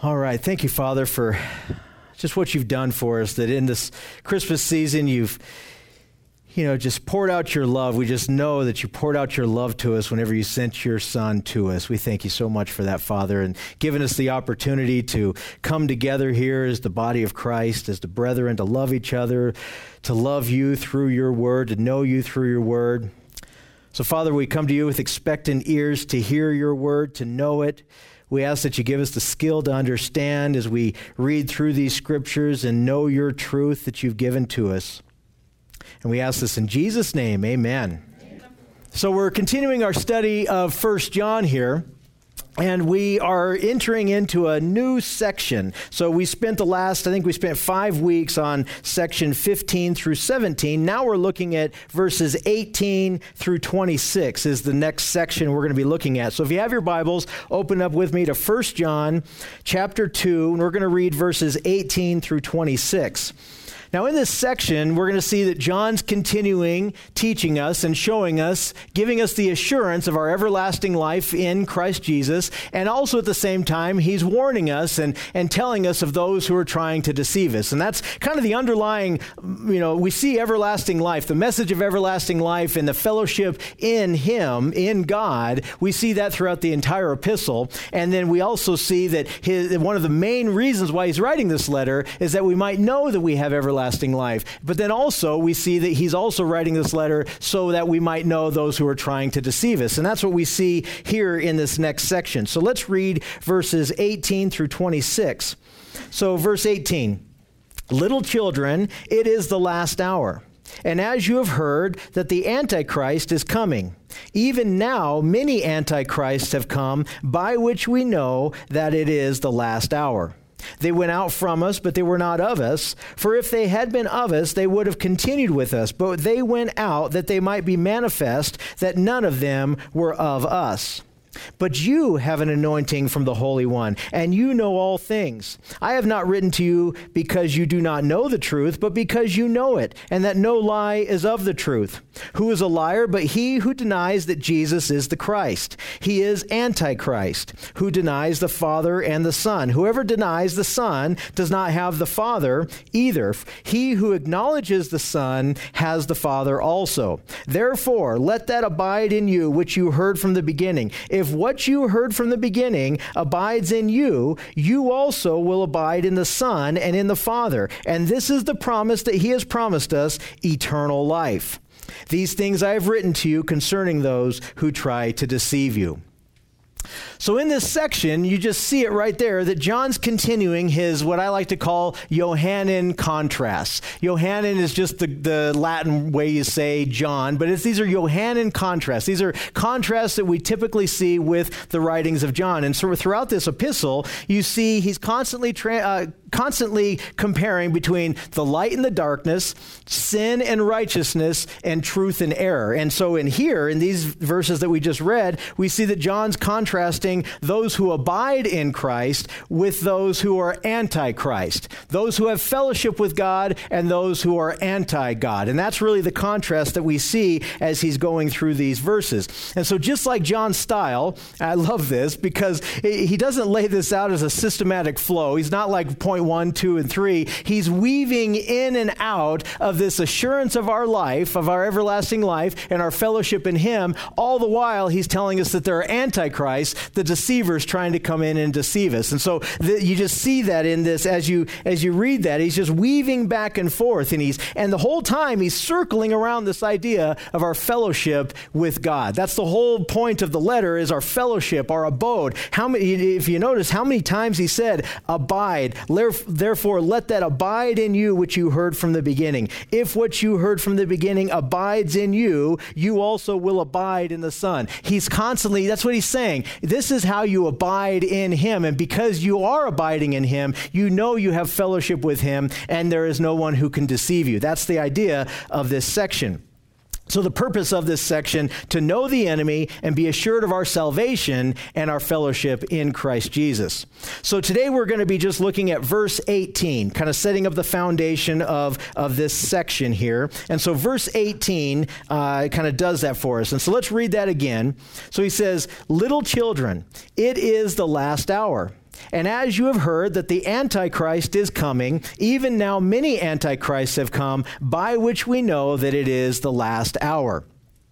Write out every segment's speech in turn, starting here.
All right. Thank you, Father, for just what you've done for us, that in this Christmas season, you've, just poured out your love. We just know that you poured out your love to us whenever you sent your Son to us. We thank you so much for that, Father, and giving us the opportunity to come together here as the body of Christ, as the brethren, to love each other, to love you through your word, to know you through your word. So, Father, we come to you with expectant ears to hear your word, to know it. We ask that you give us the skill to understand as we read through these scriptures and know your truth that you've given to us. And we ask this in Jesus' name, amen. So we're continuing our study of 1 John here, and we are entering into a new section. So we spent I think we spent 5 weeks on section 15 through 17. Now we're looking at verses 18 through 26 is the next section we're going to be looking at. So if you have your Bibles, open up with me to 1 John chapter 2, and we're going to read verses 18 through 26. Now, in this section, we're going to see that John's continuing teaching us and showing us, giving us the assurance of our everlasting life in Christ Jesus, and also at the same time, he's warning us and telling us of those who are trying to deceive us. And that's kind of the underlying, we see everlasting life, the message of everlasting life and the fellowship in him, in God. We see that throughout the entire epistle. And then we also see that one of the main reasons why he's writing this letter is that we might know that we have everlasting life. But then also we see that he's also writing this letter so that we might know those who are trying to deceive us. And that's what we see here in this next section. So let's read verses 18 through 26. So verse 18, little children, it is the last hour. And as you have heard that the Antichrist is coming, even now many Antichrists have come, by which we know that it is the last hour. They went out from us, but they were not of us. For if they had been of us, they would have continued with us. But they went out that they might be manifest that none of them were of us. But you have an anointing from the Holy One, and you know all things. I have not written to you because you do not know the truth, but because you know it, and that no lie is of the truth. Who is a liar but he who denies that Jesus is the Christ? He is Antichrist, who denies the Father and the Son. Whoever denies the Son does not have the Father either. He who acknowledges the Son has the Father also. Therefore, let that abide in you which you heard from the beginning. If what you heard from the beginning abides in you, you also will abide in the Son and in the Father. And this is the promise that he has promised us, eternal life. These things I have written to you concerning those who try to deceive you. So in this section, you just see it right there that John's continuing his, what I like to call Johannine contrasts. Johannine is just the Latin way you say John, but these are Johannine contrasts. These are contrasts that we typically see with the writings of John. And so throughout this epistle, you see he's constantly comparing between the light and the darkness, sin and righteousness, and truth and error. And so in these verses that we just read, we see that John's contrasting those who abide in Christ with those who are anti-Christ, those who have fellowship with God and those who are anti-God. And that's really the contrast that we see as he's going through these verses. And so just like John's style, I love this because he doesn't lay this out as a systematic flow. He's not like point 1, 2, and 3. He's weaving in and out of this assurance of our life, of our everlasting life and our fellowship in him. All the while, he's telling us that there are antichrists, the deceivers trying to come in and deceive us. And so you just see that in this as you read that. He's just weaving back and forth, and the whole time he's circling around this idea of our fellowship with God. That's the whole point of the letter, is our fellowship, our abode. If you notice how many times he said abide, therefore let that abide in you which you heard from the beginning. If what you heard from the beginning abides in you, you also will abide in the Son. He's constantly, that's what he's saying. This is how you abide in him. And because you are abiding in him, you know you have fellowship with him, and there is no one who can deceive you. That's the idea of this section. So the purpose of this section, to know the enemy and be assured of our salvation and our fellowship in Christ Jesus. So today we're going to be just looking at verse 18, kind of setting up the foundation of this section here. And so verse 18 kind of does that for us. And so let's read that again. So he says, little children, it is the last hour. And as you have heard that the Antichrist is coming, even now many Antichrists have come, by which we know that it is the last hour.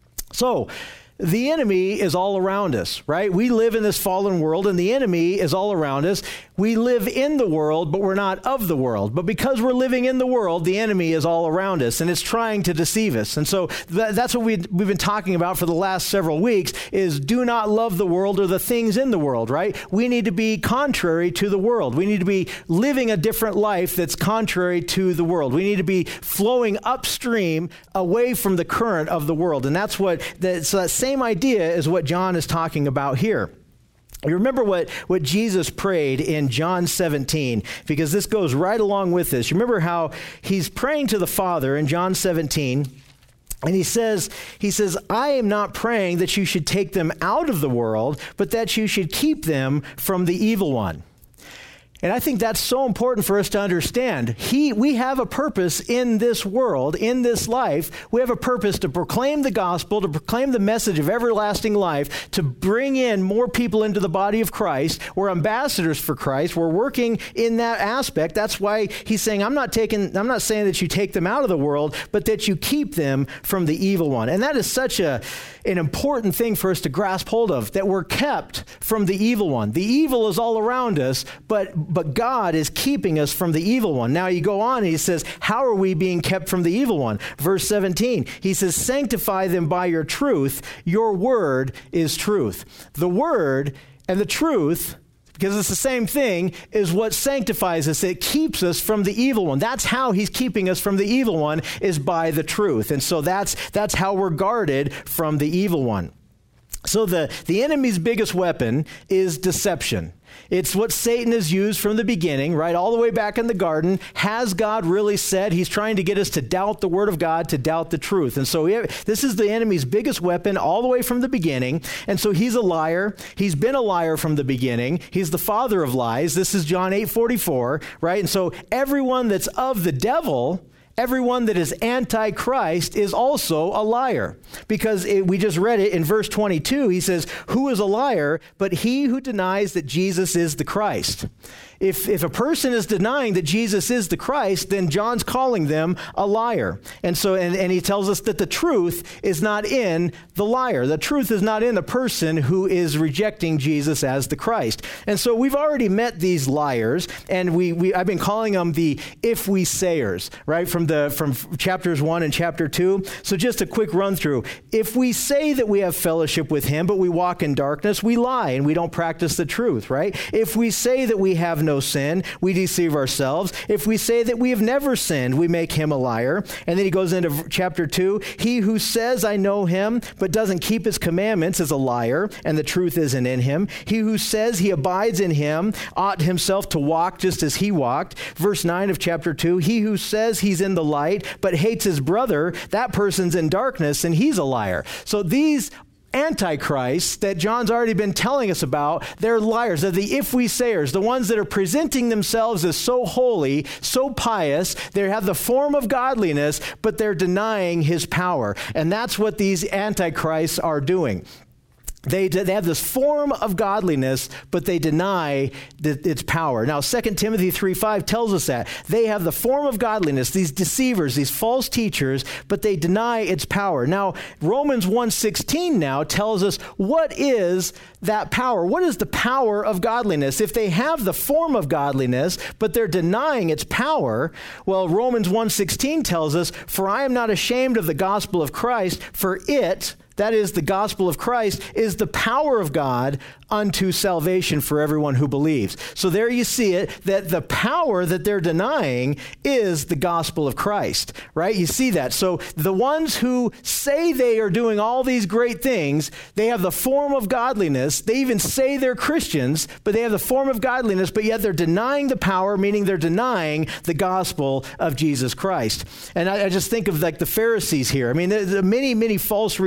So, the enemy is all around us, right? We live in this fallen world, and the enemy is all around us. We live in the world, but we're not of the world. But because we're living in the world, the enemy is all around us, and it's trying to deceive us. And so that's what we've been talking about for the last several weeks, is do not love the world or the things in the world, right? We need to be contrary to the world. We need to be living a different life that's contrary to the world. We need to be flowing upstream away from the current of the world. And that's so that same idea is what John is talking about here. You remember what Jesus prayed in John 17, because this goes right along with this. You remember how he's praying to the Father in John 17, and he says, I am not praying that you should take them out of the world, but that you should keep them from the evil one. And I think that's so important for us to understand. We have a purpose in this world, in this life. We have a purpose to proclaim the gospel, to proclaim the message of everlasting life, to bring in more people into the body of Christ. We're ambassadors for Christ. We're working in that aspect. That's why he's saying, I'm not saying that you take them out of the world, but that you keep them from the evil one. And that is such an important thing for us to grasp hold of, that we're kept from the evil one. The evil is all around us, but God is keeping us from the evil one. Now you go on and he says, how are we being kept from the evil one? Verse 17, he says, sanctify them by your truth. Your word is truth. The word and the truth, because it's the same thing, is what sanctifies us. It keeps us from the evil one. That's how he's keeping us from the evil one, is by the truth. And so that's how we're guarded from the evil one. So the enemy's biggest weapon is deception. It's what Satan has used from the beginning, right, all the way back in the garden. Has God really said? He's trying to get us to doubt the word of God, to doubt the truth. And so this is the enemy's biggest weapon all the way from the beginning. And so he's a liar. He's been a liar from the beginning. He's the father of lies. This is John 8:44, right? And so everyone that's of the devil, everyone that is anti-Christ, is also a liar, because we just read it in verse 22. He says, who is a liar but he who denies that Jesus is the Christ? If a person is denying that Jesus is the Christ, then John's calling them a liar. And so, and he tells us that the truth is not in the liar. The truth is not in the person who is rejecting Jesus as the Christ. And so we've already met these liars, and I've been calling them the if we sayers, right? From chapters 1 and chapter 2. So just a quick run through. If we say that we have fellowship with him, but we walk in darkness, we lie and we don't practice the truth, right? If we say that we have no sin, we deceive ourselves. If we say that we have never sinned, we make him a liar. And then he goes into chapter 2. He who says, I know him, but doesn't keep his commandments is a liar, and the truth isn't in him. He who says he abides in him ought himself to walk just as he walked. Verse 9 of chapter 2, he who says he's in the light, but hates his brother, that person's in darkness, and he's a liar. So these Antichrists that John's already been telling us about, they're liars. They're the if we sayers, the ones that are presenting themselves as so holy, so pious. They have the form of godliness, but they're denying his power. And that's what these Antichrists are doing. They have this form of godliness, but they deny its power. Now, 2 Timothy 3:5 tells us that. They have the form of godliness, these deceivers, these false teachers, but they deny its power. Now, Romans 1:16 now tells us what is that power. What is the power of godliness? If they have the form of godliness, but they're denying its power, well, Romans 1:16 tells us, for I am not ashamed of the gospel of Christ, for it, that is, the gospel of Christ, is the power of God unto salvation for everyone who believes. So there you see it, that the power that they're denying is the gospel of Christ, right? You see that. So the ones who say they are doing all these great things, they have the form of godliness. They even say they're Christians, but they have the form of godliness, but yet they're denying the power, meaning they're denying the gospel of Jesus Christ. And I just think of like the Pharisees here. I mean, there's many, many false religions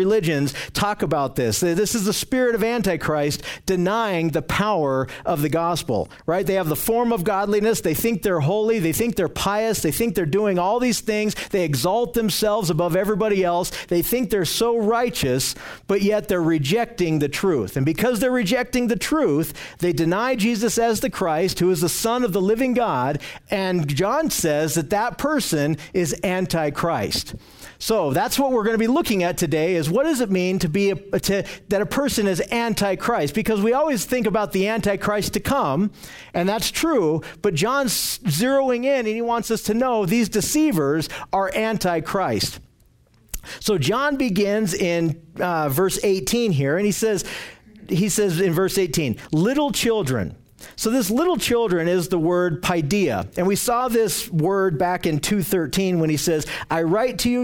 Christians talk about this. This is the spirit of Antichrist denying the power of the gospel, right? They have the form of godliness. They think they're holy. They think they're pious. They think they're doing all these things. They exalt themselves above everybody else. They think they're so righteous, but yet they're rejecting the truth. And because they're rejecting the truth, they deny Jesus as the Christ, who is the Son of the living God. And John says that that person is Antichrist. So that's what we're going to be looking at today, is what does it mean to be that a person is Antichrist? Because we always think about the Antichrist to come, and that's true, but John's zeroing in and he wants us to know these deceivers are Antichrist. So John begins in verse 18 here, and he says in verse 18, little children. So this little children is the word paideia. And we saw this word back in 2:13 when he says, I write to you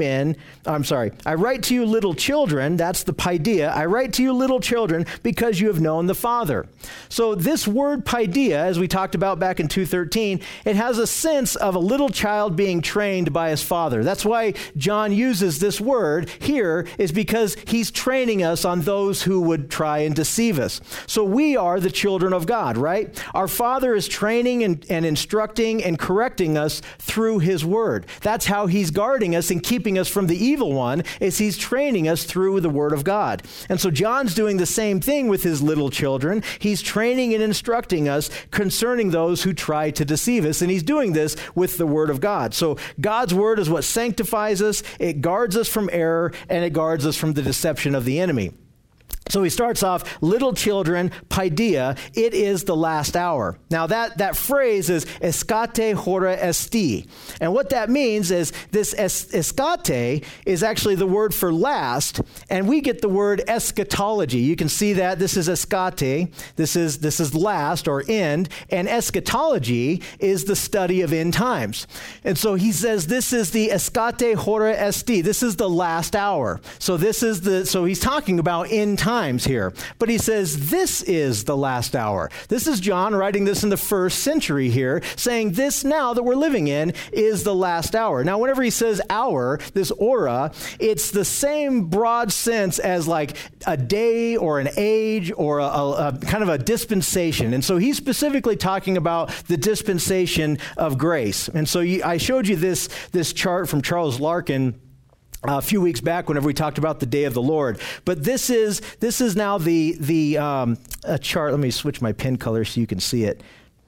I write to you little children, that's the paideia. I write to you little children because you have known the Father. So this word paideia, as we talked about back in 2:13, it has a sense of a little child being trained by his father. That's why John uses this word here, is because he's training us on those who would try and deceive us. So we are the children of God, right? Our Father is training and instructing and correcting us through his word. That's how he's guarding us and keeping us from the evil one, is he's training us through the word of God. And so John's doing the same thing with his little children. He's training and instructing us concerning those who try to deceive us. And he's doing this with the word of God. So God's word is what sanctifies us. It guards us from error, and it guards us from the deception of the enemy. So he starts off, little children, paideia, it is the last hour. Now that phrase is eskate hora esti. And what that means is this eskate is actually the word for last, and we get the word eschatology. You can see that this is eskate, this is last or end, and eschatology is the study of end times. And so he says this is the eskate hora esti. This is the last hour. So he's talking about end times here. But he says this is the last hour. This is John writing this in the 1st century here, saying this now that we're living in is the last hour. Now, whenever he says hour, this aura, it's the same broad sense as like a day or an age or a kind of a dispensation. And so he's specifically talking about the dispensation of grace. And so I showed you this chart from Charles Larkin a few weeks back whenever we talked about the day of the Lord. But this is now the chart. Let me switch my pen color so you can see it.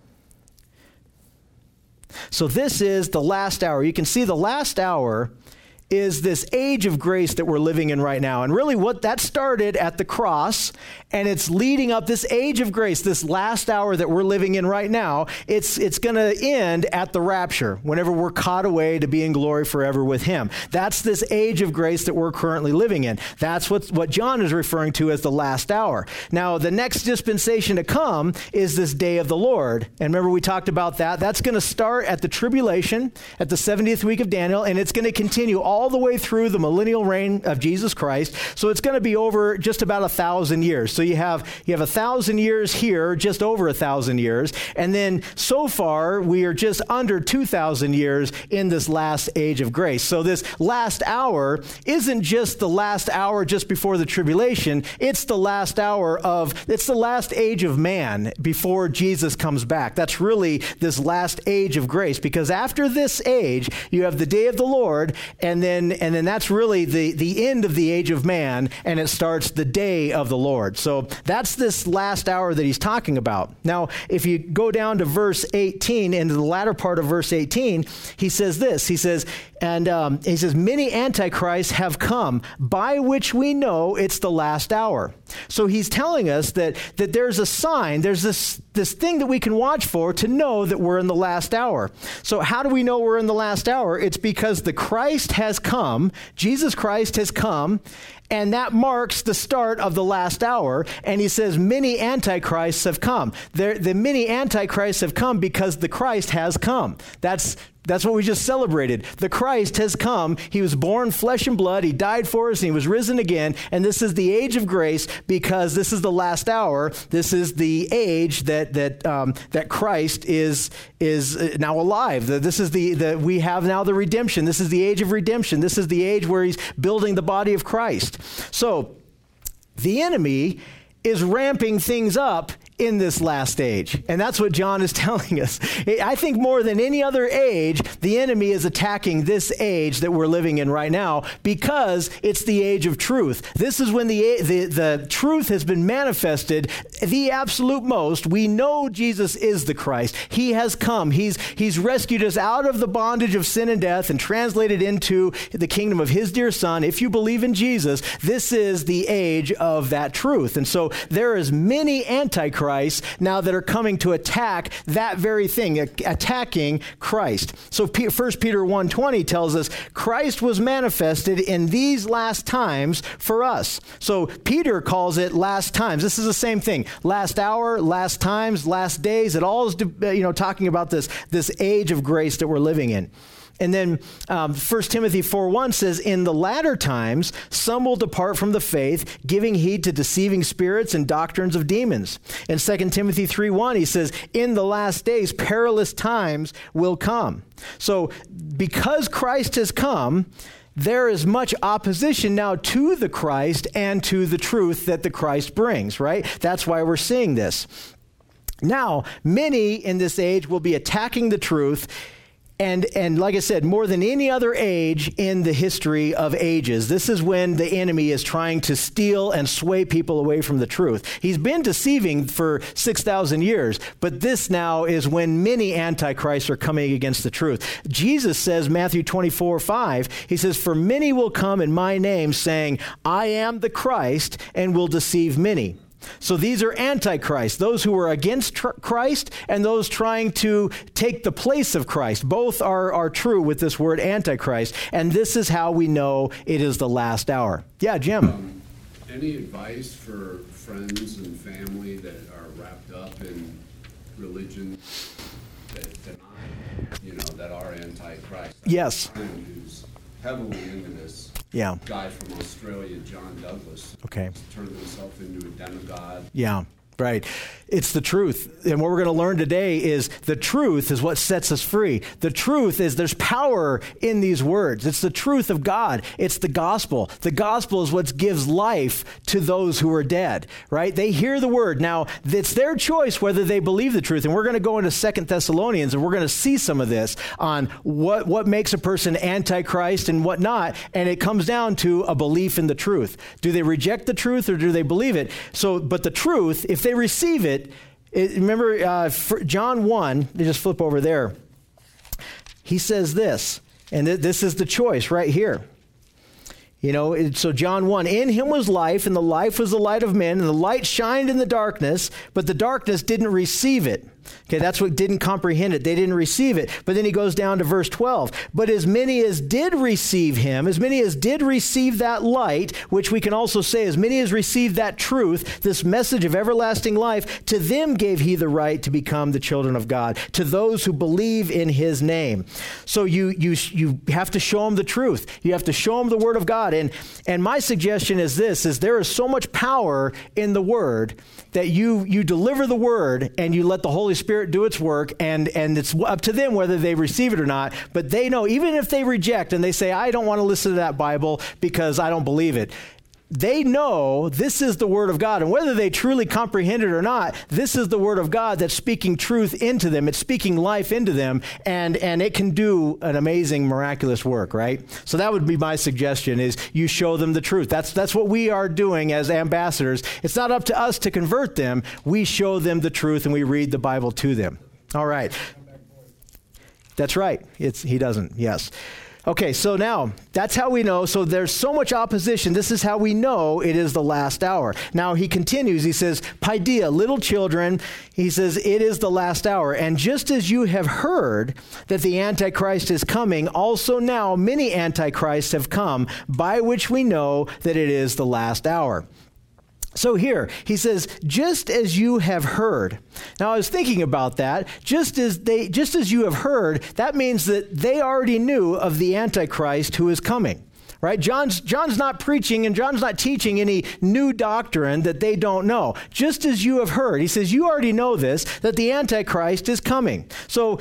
So this is the last hour. You can see the last hour is this age of grace that we're living in right now. And really what that started at the cross, and it's leading up this age of grace, this last hour that we're living in right now, it's going to end at the rapture, whenever we're caught away to be in glory forever with him. That's this age of grace that we're currently living in. That's what John is referring to as the last hour. Now, the next dispensation to come is this day of the Lord. And remember, we talked about that. That's going to start at the tribulation, at the 70th week of Daniel, and it's going to continue all the way through the millennial reign of Jesus Christ. So it's going to be over just about 1,000 years. So you have 1,000 years here, just over 1,000 years. And then so far, we are just under 2,000 years in this last age of grace. So this last hour isn't just the last hour just before the tribulation. It's the last it's the last age of man before Jesus comes back. That's really this last age of grace, because after this age, you have the day of the Lord, and then that's really the end of the age of man, and it starts the day of the Lord. So that's this last hour that he's talking about. Now, if you go down to verse 18, into the latter part of verse 18, he says this. He says, many antichrists have come, by which we know it's the last hour. So he's telling us that there's a sign, there's this thing that we can watch for to know that we're in the last hour. So how do we know we're in the last hour? It's because the Christ has come, Jesus Christ has come, and that marks the start of the last hour. And he says many antichrists have come. The many antichrists have come because the Christ has come. That's That's what we just celebrated. The Christ has come. He was born flesh and blood. He died for us, and he was risen again. And this is the age of grace because this is the last hour. This is the age that Christ is now alive. This is we have now the redemption. This is the age of redemption. This is the age where he's building the body of Christ. So the enemy is ramping things up in this last age. And that's what John is telling us. I think more than any other age, the enemy is attacking this age that we're living in right now because it's the age of truth. This is when the truth has been manifested, the absolute most. We know Jesus is the Christ. He has come. He's rescued us out of the bondage of sin and death and translated into the kingdom of his dear Son. If you believe in Jesus, this is the age of that truth. And so there is many antichrists now that are coming to attack that very thing, attacking Christ. So 1 Peter 1:20 tells us Christ was manifested in these last times for us. So Peter calls it last times. This is the same thing. Last hour, last times, last days. It all is talking about this age of grace that we're living in. And then 1 Timothy 4:1 says, in the latter times, some will depart from the faith, giving heed to deceiving spirits and doctrines of demons. In 2 Timothy 3:1, he says, in the last days, perilous times will come. So because Christ has come, there is much opposition now to the Christ and to the truth that the Christ brings, right? That's why we're seeing this. Now, many in this age will be attacking the truth. And like I said, more than any other age in the history of ages, this is when the enemy is trying to steal and sway people away from the truth. He's been deceiving for 6,000 years, but this now is when many antichrists are coming against the truth. Jesus says, Matthew 24:5, he says, for many will come in my name saying, I am the Christ, and will deceive many. So these are antichrists, those who are against Christ and those trying to take the place of Christ. Both are true with this word antichrist. And this is how we know it is the last hour. Yeah, Jim. Any advice for friends and family that are wrapped up in religion that deny, that are antichrist? Yes. Who's heavily into this. Yeah. Guy from Australia, John Douglas, turned himself into a demigod. Yeah, right. It's the truth. And what we're going to learn today is the truth is what sets us free. The truth is there's power in these words. It's the truth of God. It's the gospel. The gospel is what gives life to those who are dead, right? They hear the word. Now, it's their choice whether they believe the truth. And we're going to go into 2 Thessalonians, and we're going to see some of this on what makes a person antichrist and what not. And it comes down to a belief in the truth. Do they reject the truth or do they believe it? But the truth, if they receive it, remember John 1, they just flip over there. He says this, and this is the choice right here. So John 1, in him was life, and the life was the light of men, and the light shined in the darkness, but the darkness didn't receive it. Okay, that's what didn't comprehend it. They didn't receive it. But then he goes down to verse 12. But as many as did receive him, as many as did receive that light, which we can also say, as many as received that truth, this message of everlasting life, to them gave he the right to become the children of God, to those who believe in his name. So you have to show them the truth. You have to show them the word of God. And my suggestion is this, is there is so much power in the word that you deliver the word and you let the Holy Spirit do its work, and it's up to them whether they receive it or not. But they know, even if they reject and they say, I don't want to listen to that Bible because I don't believe it, they know this is the word of God. And whether they truly comprehend it or not, this is the word of God that's speaking truth into them. It's speaking life into them, and it can do an amazing, miraculous work, right? So that would be my suggestion, is you show them the truth. That's what we are doing as ambassadors. It's not up to us to convert them. We show them the truth and we read the Bible to them. All right. That's right. He doesn't. Yes. Okay, so now, that's how we know. So there's so much opposition. This is how we know it is the last hour. Now, he continues. He says, Paideia, little children, he says, it is the last hour. And just as you have heard that the Antichrist is coming, also now many Antichrists have come, by which we know that it is the last hour. So here, he says, just as you have heard. Now, I was thinking about that. Just as you have heard, that means that they already knew of the Antichrist who is coming, right? John's not preaching and John's not teaching any new doctrine that they don't know. Just as you have heard, he says, you already know this, that the Antichrist is coming. So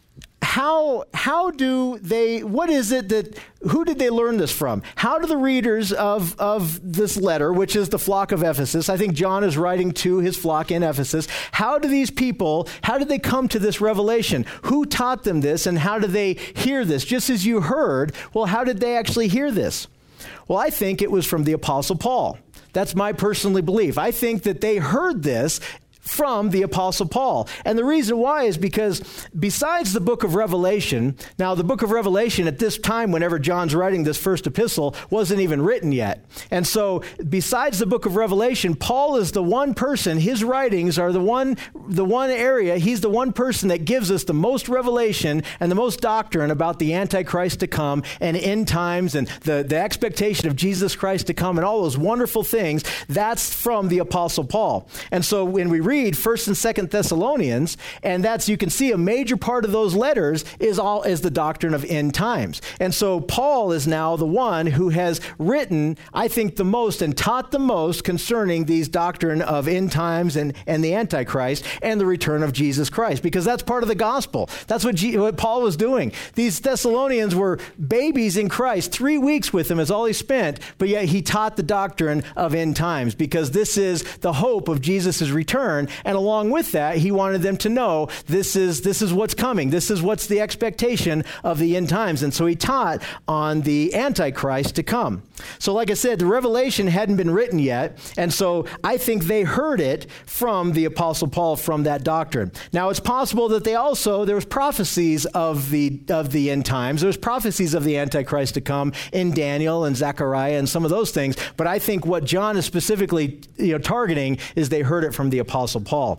how do they, what is it that, who did they learn this from? How do the readers of this letter, which is the flock of Ephesus, I think John is writing to his flock in Ephesus, how do these people, how did they come to this revelation? Who taught them this and how did they hear this? Just as you heard, well, how did they actually hear this? Well, I think it was from the Apostle Paul. That's my personal belief. I think that they heard this from the Apostle Paul. And the reason why is because besides the book of Revelation, now the book of Revelation at this time, whenever John's writing this first epistle, wasn't even written yet. And so besides the book of Revelation, Paul is the one person, his writings are the one area, he's the one person that gives us the most revelation and the most doctrine about the Antichrist to come and end times and the expectation of Jesus Christ to come and all those wonderful things. That's from the Apostle Paul. And so when we read 1st and 2nd Thessalonians, and that's, you can see a major part of those letters is the doctrine of end times. And so Paul is now the one who has written, I think, the most and taught the most concerning these doctrine of end times and the Antichrist and the return of Jesus Christ, because that's part of the gospel. That's what Paul was doing. These Thessalonians were babies in Christ. 3 weeks with him is all he spent, but yet he taught the doctrine of end times, because this is the hope of Jesus' return. And along with that, he wanted them to know this is what's coming. This is what's the expectation of the end times. And so he taught on the Antichrist to come. So like I said, the Revelation hadn't been written yet. And so I think they heard it from the Apostle Paul from that doctrine. Now, it's possible that there was prophecies of the end times. There's prophecies of the Antichrist to come in Daniel and Zechariah and some of those things. But I think what John is specifically targeting is they heard it from the Apostle Paul.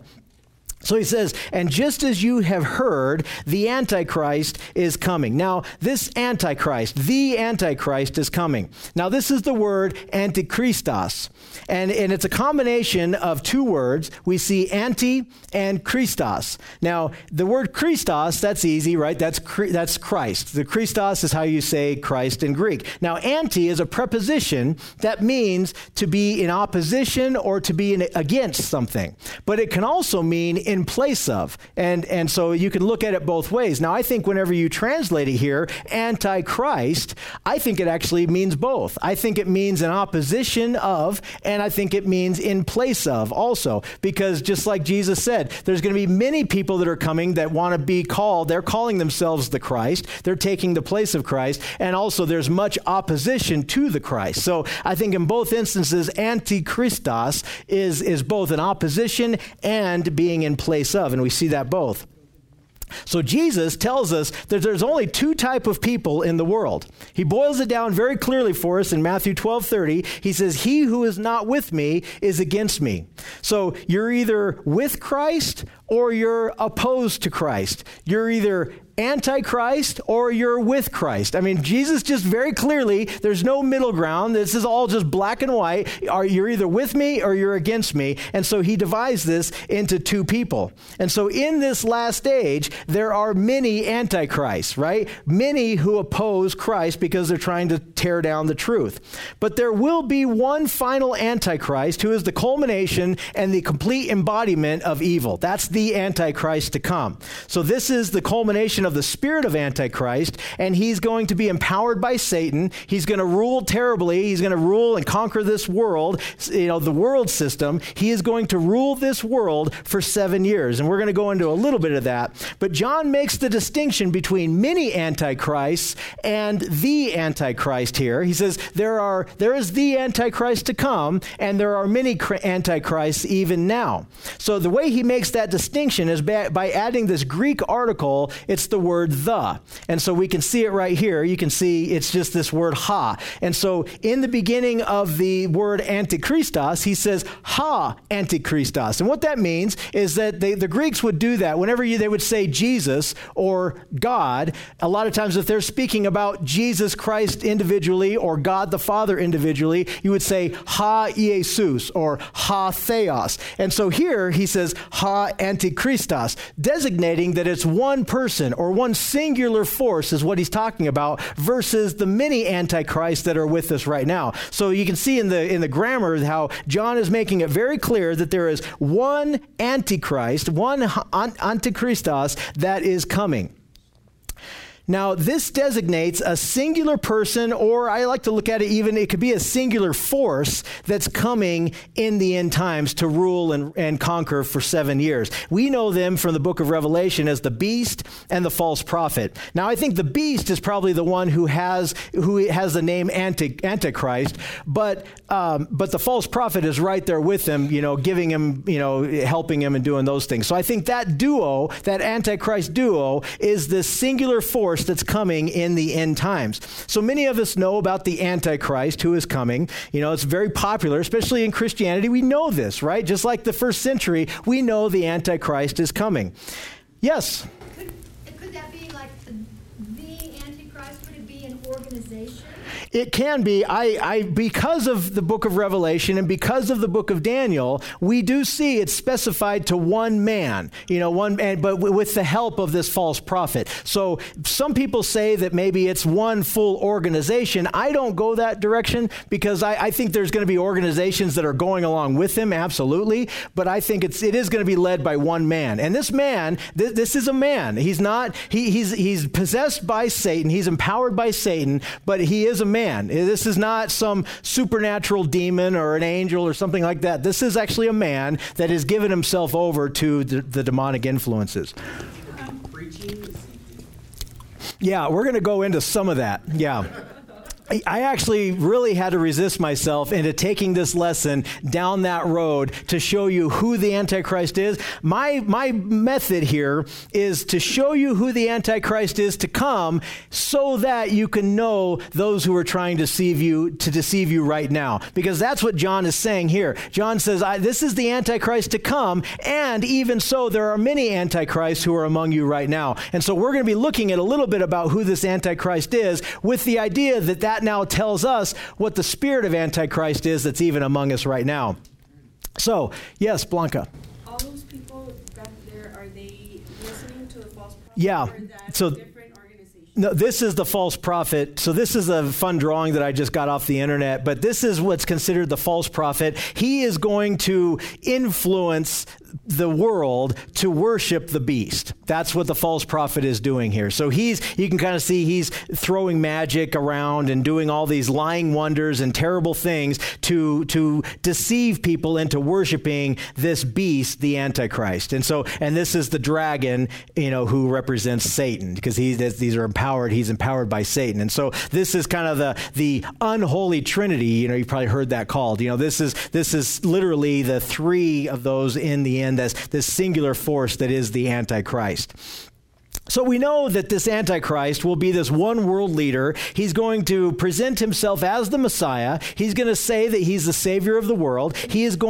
So he says, and just as you have heard, the Antichrist is coming. Now, this Antichrist, the Antichrist is coming. Now, this is the word Antichristos. And it's a combination of two words. We see anti and Christos. Now, the word Christos, that's easy, right? That's Christ. The Christos is how you say Christ in Greek. Now, anti is a preposition that means to be in opposition or to be against something. But it can also mean in place of. And so you can look at it both ways. Now, I think whenever you translate it here, Antichrist, I think it actually means both. I think it means in opposition of, and I think it means in place of also. Because just like Jesus said, there's going to be many people that are coming that want to be called, they're calling themselves the Christ. They're taking the place of Christ. And also there's much opposition to the Christ. So I think in both instances, Antichristos is both an opposition and being in place of, and we see that both. So Jesus tells us that there's only two type of people in the world. He boils it down very clearly for us in Matthew 12:30. He says, he who is not with me is against me. So you're either with Christ or you're opposed to Christ. You're either Antichrist or you're with Christ. I mean, Jesus just very clearly, there's no middle ground. This is all just black and white. You're either with me or you're against me. And so he divides this into two people. And so in this last age, there are many antichrists, right? Many who oppose Christ because they're trying to tear down the truth. But there will be one final antichrist who is the culmination and the complete embodiment of evil. That's the antichrist to come. So this is the culmination of the spirit of Antichrist, and he's going to be empowered by Satan. He's going to rule terribly. He's going to rule and conquer this world, the world system. He is going to rule this world for 7 years, and we're going to go into a little bit of that. But John makes the distinction between many antichrists and the Antichrist here. He says there is the Antichrist to come, and there are many antichrists even now. So the way he makes that distinction is by adding this Greek article. It's the word the. And so we can see it right here. You can see it's just this word ha. And so in the beginning of the word Antichristos, he says ha Antichristos. And what that means is that the Greeks would do that. Whenever they would say Jesus or God, a lot of times if they're speaking about Jesus Christ individually, individually or God the Father individually, you would say ha Iesus or ha Theos. And so here he says ha Antichristos, designating that it's one person or one singular force is what he's talking about versus the many antichrists that are with us right now. So you can see in the grammar how John is making it very clear that there is one Antichrist, one Antichristos that is coming. Now, this designates a singular person, or I like to look at it even, it could be a singular force that's coming in the end times to rule and conquer for 7 years. We know them from the book of Revelation as the beast and the false prophet. Now, I think the beast is probably the one who has the name Antichrist, but the false prophet is right there with him, giving him, helping him and doing those things. So I think that duo, that Antichrist duo, is this singular force that's coming in the end times. So many of us know about the Antichrist who is coming. It's very popular, especially in Christianity. We know this, right? Just like the first century, we know the Antichrist is coming. Yes? Could that be like the Antichrist? Could it be an organization? It can be. Because of the book of Revelation and because of the book of Daniel, we do see it's specified to one man, but with the help of this false prophet. So some people say that maybe it's one full organization. I don't go that direction because I think there's going to be organizations that are going along with him, absolutely. But I think it is going to be led by one man. And this man, this is a man. He's not, he's possessed by Satan. He's empowered by Satan, but he is a man. This is not some supernatural demon or an angel or something like that. This is actually a man that has given himself over to the demonic influences. Yeah, we're going to go into some of that. Yeah. I actually really had to resist myself into taking this lesson down that road to show you who the Antichrist is. My method here is to show you who the Antichrist is to come so that you can know those who are trying to deceive you right now. Because that's what John is saying here. John says, this is the Antichrist to come, and even so, there are many Antichrists who are among you right now. And so we're going to be looking at a little bit about who this Antichrist is with the idea that now tells us what the spirit of Antichrist is that's even among us right now. So, yes, Blanca. All those people back there, are they listening to the false prophet? Yeah. Or that So different organizations? No, this is the false prophet. So this is a fun drawing that I just got off the internet, but this is what's considered the false prophet. He is going to influence the world to worship the beast. That's what the false prophet is doing here. So you can kind of see he's throwing magic around and doing all these lying wonders and terrible things to deceive people into worshiping this beast, the Antichrist. And this is the dragon, who represents Satan, because these are empowered. He's empowered by Satan. And so this is kind of the unholy trinity. You've probably heard that called. This is literally the three of those in the end. That's this singular force that is the Antichrist. So we know that this Antichrist will be this one world leader. He's going to present himself as the Messiah. He's going to say that he's the Savior of the world. He is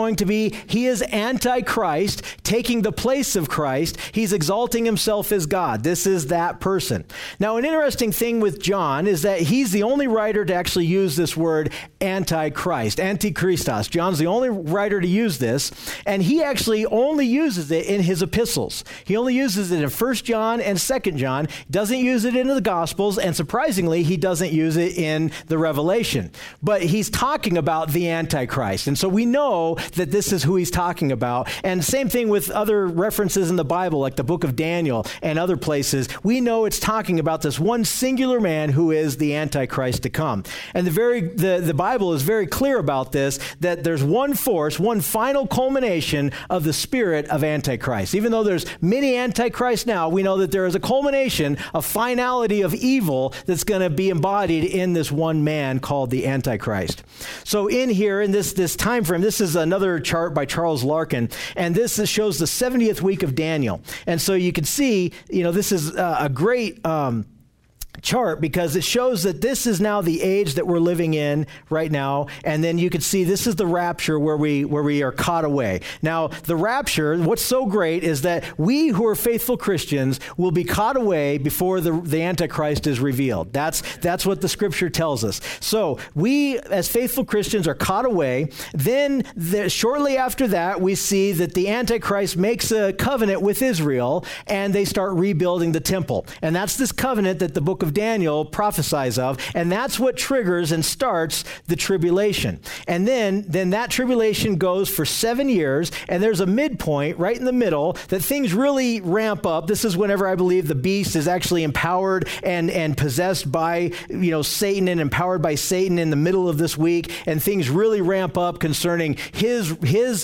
Antichrist, taking the place of Christ. He's exalting himself as God. This is that person. Now, an interesting thing with John is that he's the only writer to actually use this word Antichrist, Antichristos. John's the only writer to use this, and he actually only uses it in his epistles. He only uses it in 1 John and 2 John, doesn't use it in the Gospels, and surprisingly, he doesn't use it in the Revelation. But he's talking about the Antichrist, and so we know that this is who he's talking about. And same thing with other references in the Bible, like the book of Daniel and other places. We know it's talking about this one singular man who is the Antichrist to come. And the Bible is very clear about this, that there's one force, one final culmination of the spirit of Antichrist. Even though there's many Antichrists now, we know that there is a culmination, a finality of evil that's going to be embodied in this one man called the Antichrist. So in here, in this time frame, this is another chart by Charles Larkin, and this shows the 70th week of Daniel. And so you can see, this is a great chart because it shows that this is now the age that we're living in right now. And then you can see this is the rapture where we are caught away. Now, the rapture, what's so great is that we who are faithful Christians will be caught away before the Antichrist is revealed. That's what the scripture tells us. So we as faithful Christians are caught away. Then shortly after that, we see that the Antichrist makes a covenant with Israel and they start rebuilding the temple. And that's this covenant that the book of Daniel prophesies of, and that's what triggers and starts the tribulation. And then that tribulation goes for 7 years, and there's a midpoint right in the middle that things really ramp up. This is whenever I believe the beast is actually empowered and possessed by Satan and empowered by Satan in the middle of this week, and things really ramp up concerning his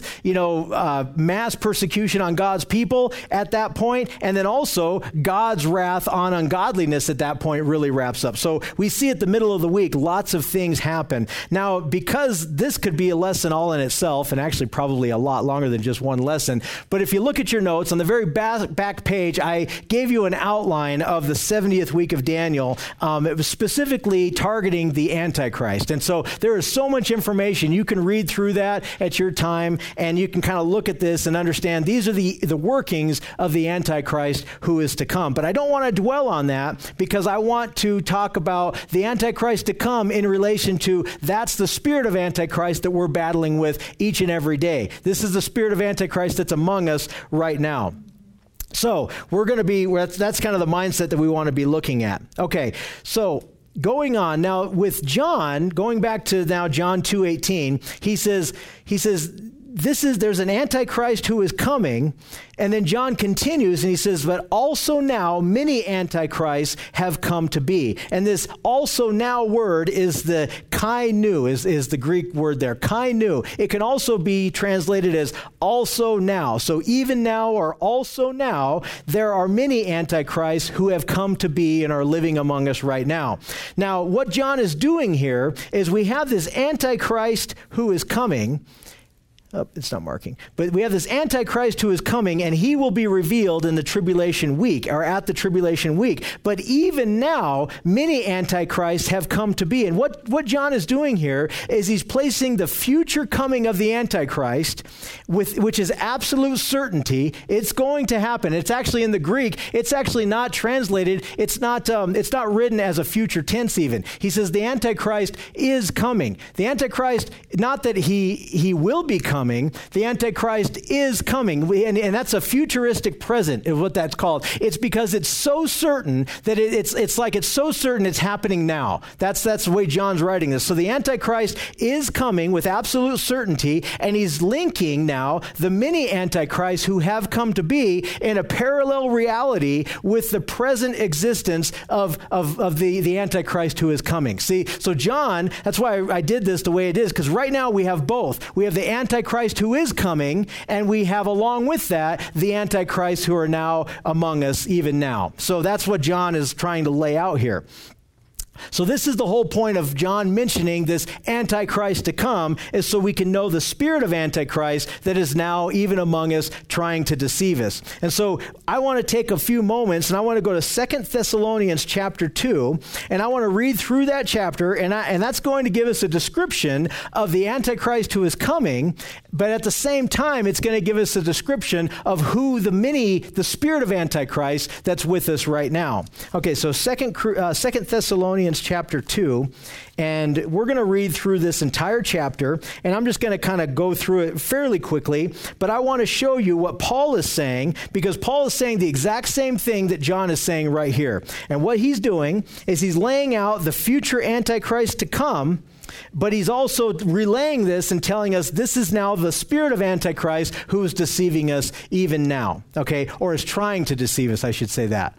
mass persecution on God's people at that point, and then also God's wrath on ungodliness at that point really wraps up. So we see at the middle of the week, lots of things happen. Now, because this could be a lesson all in itself, and actually probably a lot longer than just one lesson, but if you look at your notes, on the very back page, I gave you an outline of the 70th week of Daniel. It was specifically targeting the Antichrist. And so there is so much information. You can read through that at your time, and you can kind of look at this and understand these are the workings of the Antichrist who is to come. But I don't want to dwell on that because I want to talk about the Antichrist to come in relation to that's the spirit of Antichrist that we're battling with each and every day. This is the spirit of Antichrist that's among us right now. So we're going to be, that's kind of the mindset that we want to be looking at. Okay, so going on now with John, going back to now John 2:18, he says, there's an Antichrist who is coming. And then John continues and he says, but also now many antichrists have come to be. And this also now word is the kai nu, is the Greek word there, kai nu. It can also be translated as also now. So even now or also now, there are many antichrists who have come to be and are living among us right now. Now, what John is doing here is we have this Antichrist who is coming. Oh, it's not marking. But we have this Antichrist who is coming, and he will be revealed in the tribulation week, or at the tribulation week. But even now, many Antichrists have come to be. And what John is doing here is he's placing the future coming of the Antichrist, which is absolute certainty. It's going to happen. It's actually in the Greek. It's actually not translated. It's not written as a future tense even. He says the Antichrist is coming. The Antichrist, not that he will be coming. The Antichrist is coming, and that's a futuristic present is what that's called. It's because it's so certain that it's like it's so certain it's happening now. That's the way John's writing this. So the Antichrist is coming with absolute certainty, and he's linking now the many Antichrists who have come to be in a parallel reality with the present existence of the Antichrist who is coming. See, so John, that's why I did this the way it is, because right now we have both. We have the Antichrist who is coming, and we have along with that the Antichrists who are now among us even now. So that's what John is trying to lay out here. So this is the whole point of John mentioning this Antichrist to come, is so we can know the spirit of Antichrist that is now even among us trying to deceive us. And so I want to take a few moments and I want to go to 2 Thessalonians chapter 2, and I want to read through that chapter, and that's going to give us a description of the Antichrist who is coming, but at the same time it's going to give us a description of who the spirit of Antichrist that's with us right now. Okay, so 2 Thessalonians chapter 2, and we're going to read through this entire chapter, and I'm just going to kind of go through it fairly quickly, but I want to show you what Paul is saying, because Paul is saying the exact same thing that John is saying right here. And what he's doing is he's laying out the future Antichrist to come, but he's also relaying this and telling us this is now the spirit of Antichrist who is deceiving us even now, okay, or is trying to deceive us, I should say that.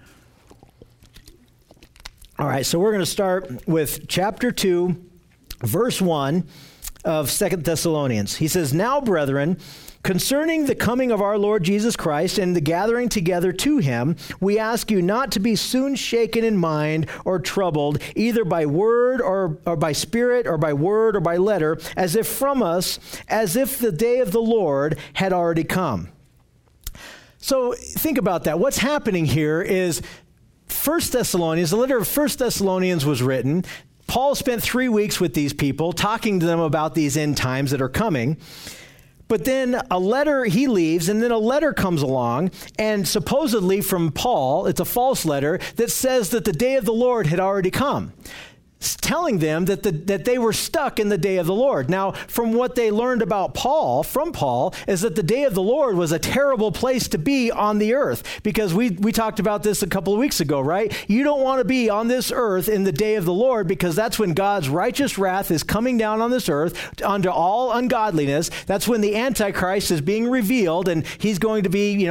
All right, so we're going to start with chapter 2, verse 1 of 2 Thessalonians. He says, "Now, brethren, concerning the coming of our Lord Jesus Christ and the gathering together to him, we ask you not to be soon shaken in mind or troubled, either by word or by spirit or by word or by letter, as if from us, as if the day of the Lord had already come." So think about that. What's happening here is First Thessalonians, the letter of First Thessalonians was written. Paul spent 3 weeks with these people, talking to them about these end times that are coming. But then a letter, he leaves, and then a letter comes along, and supposedly from Paul, it's a false letter, that says that the day of the Lord had already come, telling them that they were stuck in the day of the Lord. Now, from what they learned about Paul, from Paul, is that the day of the Lord was a terrible place to be on the earth, because we talked about this a couple of weeks ago, right? You don't want to be on this earth in the day of the Lord, because that's when God's righteous wrath is coming down on this earth unto all ungodliness. That's when the Antichrist is being revealed, and he's going to be,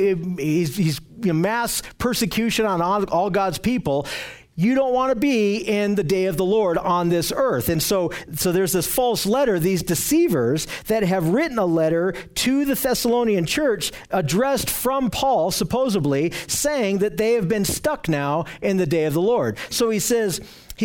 he's mass persecution on all God's people. You don't want to be in the day of the Lord on this earth. And so there's this false letter, these deceivers that have written a letter to the Thessalonian church addressed from Paul, supposedly, saying that they have been stuck now in the day of the Lord. So he says,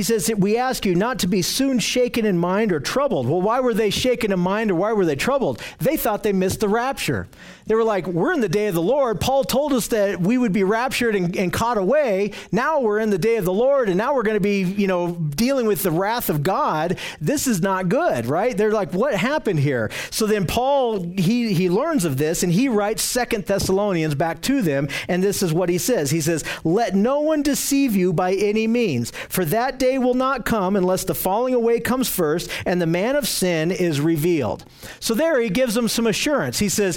we ask you not to be soon shaken in mind or troubled. Well, why were they shaken in mind, or why were they troubled? They thought they missed the rapture. They were like, we're in the day of the Lord. Paul told us that we would be raptured and caught away. Now we're in the day of the Lord, and now we're going to be, dealing with the wrath of God. This is not good, right? They're like, what happened here? So then Paul, he learns of this, and he writes 2 Thessalonians back to them, and this is what he says. He says, let no one deceive you by any means, for that day will not come unless the falling away comes first and the man of sin is revealed. So there he gives them some assurance. He says,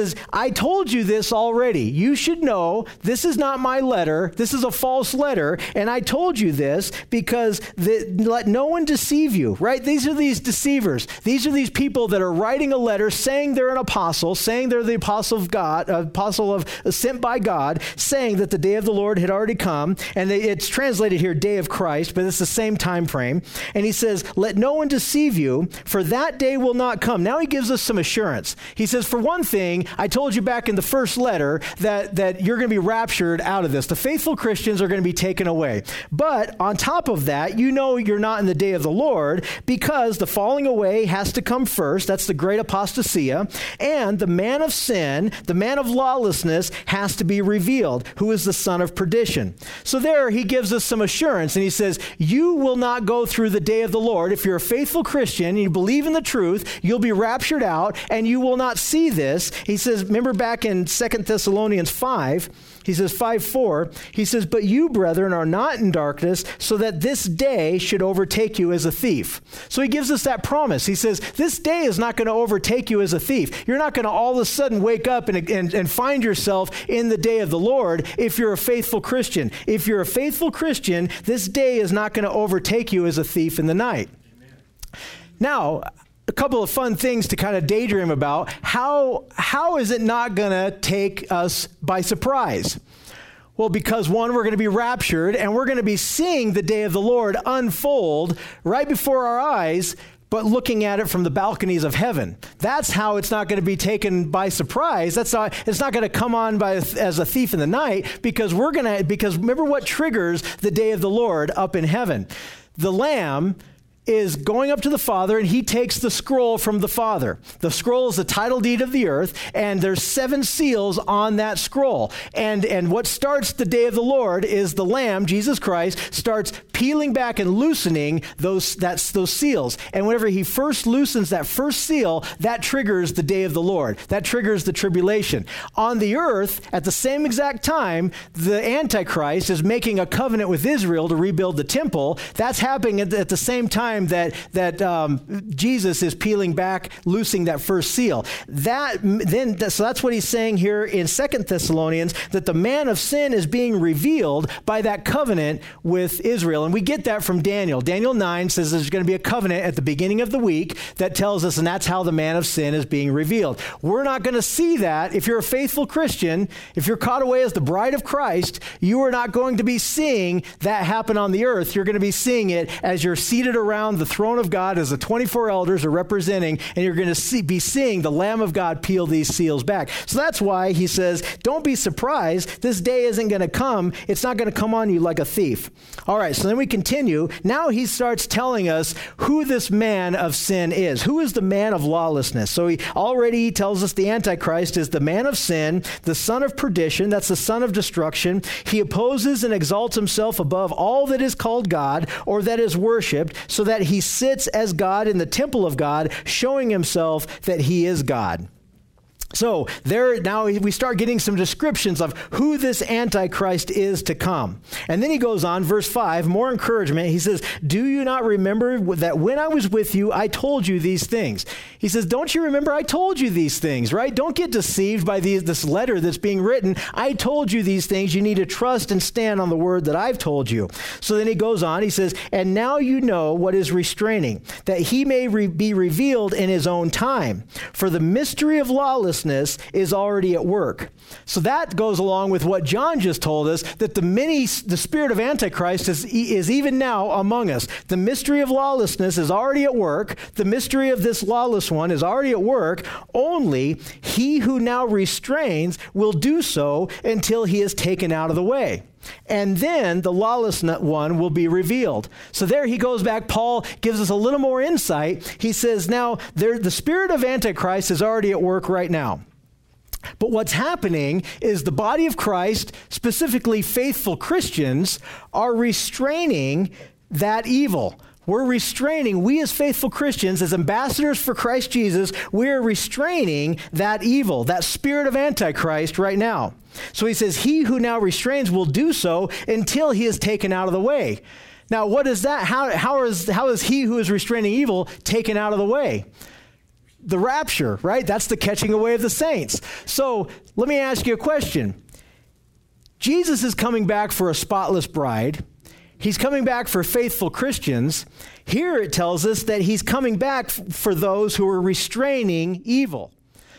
I told you this already. You should know this is not my letter. This is a false letter. And I told you this because let no one deceive you, right? These are these deceivers. These are these people that are writing a letter saying they're an apostle, saying they're the apostle of God, sent by God, saying that the day of the Lord had already come. And it's translated here, day of Christ, but it's the same time frame. And he says, let no one deceive you, for that day will not come. Now he gives us some assurance. He says, for one thing, I told you back in the first letter that you're going to be raptured out of this. The faithful Christians are going to be taken away. But on top of that, you're not in the day of the Lord, because the falling away has to come first. That's the great apostasia. And the man of sin, the man of lawlessness, has to be revealed, who is the son of perdition. So there he gives us some assurance, and he says, you will not go through the day of the Lord. If you're a faithful Christian and you believe in the truth, you'll be raptured out, and you will not see this. He says, remember back in 2 Thessalonians 5, he says 5:4, he says, but you, brethren, are not in darkness, so that this day should overtake you as a thief. So he gives us that promise. He says, this day is not going to overtake you as a thief. You're not going to all of a sudden wake up and find yourself in the day of the Lord if you're a faithful Christian. If you're a faithful Christian, this day is not going to overtake you as a thief in the night. Amen. Now, a couple of fun things to kind of daydream about. How is it not going to take us by surprise? Well, because one, we're going to be raptured, and we're going to be seeing the day of the Lord unfold right before our eyes, but looking at it from the balconies of heaven. That's how it's not going to be taken by surprise. It's not going to come on as a thief in the night, because remember what triggers the day of the Lord up in heaven. The Lamb is going up to the Father, and he takes the scroll from the Father. The scroll is the title deed of the earth, and there's 7 seals on that scroll. And what starts the day of the Lord is the Lamb, Jesus Christ, starts peeling back and loosening those seals. And whenever he first loosens that first seal, that triggers the day of the Lord. That triggers the tribulation. On the earth, at the same exact time, the Antichrist is making a covenant with Israel to rebuild the temple. That's happening at the same time that Jesus is peeling back, loosing that first seal. So that's what he's saying here in 2 Thessalonians, that the man of sin is being revealed by that covenant with Israel. And we get that from Daniel. Daniel 9 says there's going to be a covenant at the beginning of the week that tells us, and that's how the man of sin is being revealed. We're not going to see that. If you're a faithful Christian, if you're caught away as the bride of Christ, you are not going to be seeing that happen on the earth. You're going to be seeing it as you're seated around around the throne of God as the 24 elders are representing, and you're going to be seeing the Lamb of God peel these seals back. So that's why he says, don't be surprised. This day isn't going to come. It's not going to come on you like a thief. All right, so then we continue. Now he starts telling us who this man of sin is. Who is the man of lawlessness? So he already tells us the Antichrist is the man of sin, the son of perdition. That's the son of destruction. He opposes and exalts himself above all that is called God or that is worshipped, so that he sits as God in the temple of God, showing himself that he is God. So there now we start getting some descriptions of who this Antichrist is to come. And then he goes on, verse 5, more encouragement. He says, do you not remember that when I was with you, I told you these things? He says, don't you remember I told you these things, right? Don't get deceived by this letter that's being written. I told you these things. You need to trust and stand on the word that I've told you. So then he goes on, he says, and now you know what is restraining, that he may be revealed in his own time. For the mystery of lawlessness is already at work. So that goes along with what John just told us, that the spirit of Antichrist is even now among us. The mystery of lawlessness is already at work. The mystery of this lawless one is already at work. Only he who now restrains will do so until he is taken out of the way. And then the lawless one will be revealed. So there he goes back. Paul gives us a little more insight. He says, now, the spirit of Antichrist is already at work right now. But what's happening is the body of Christ, specifically faithful Christians, are restraining that evil. We're restraining, we as faithful Christians, as ambassadors for Christ Jesus, we're restraining that evil, that spirit of Antichrist right now. So he says, he who now restrains will do so until he is taken out of the way. Now, what is that? How is he who is restraining evil taken out of the way? The rapture, right? That's the catching away of the saints. So let me ask you a question. Jesus is coming back for a spotless bride. He's coming back for faithful Christians. Here it tells us that he's coming back for those who are restraining evil.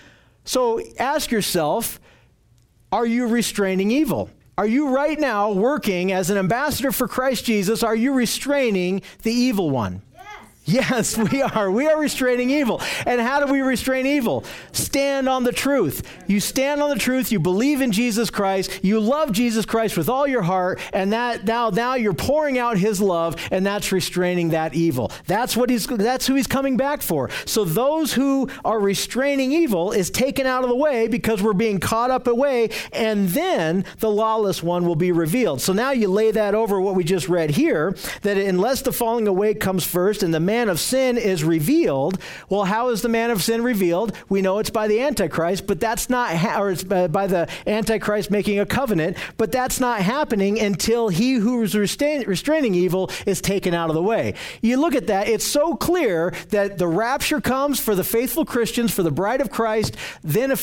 So ask yourself, are you restraining evil? Are you right now working as an ambassador for Christ Jesus? Are you restraining the evil one? Yes, we are. We are restraining evil. And how do we restrain evil? Stand on the truth. You stand on the truth. You believe in Jesus Christ. You love Jesus Christ with all your heart. And that now you're pouring out his love, and that's restraining that evil. That's who he's coming back for. So those who are restraining evil is taken out of the way because we're being caught up away, and then the lawless one will be revealed. So now you lay that over what we just read here, that unless the falling away comes first and the man of sin is revealed. Well, how is the man of sin revealed? We know it's by the Antichrist, but that's not, or it's by the Antichrist making a covenant, but that's not happening until he who is restraining evil is taken out of the way. You look at that, it's so clear that the rapture comes for the faithful Christians, for the bride of Christ, then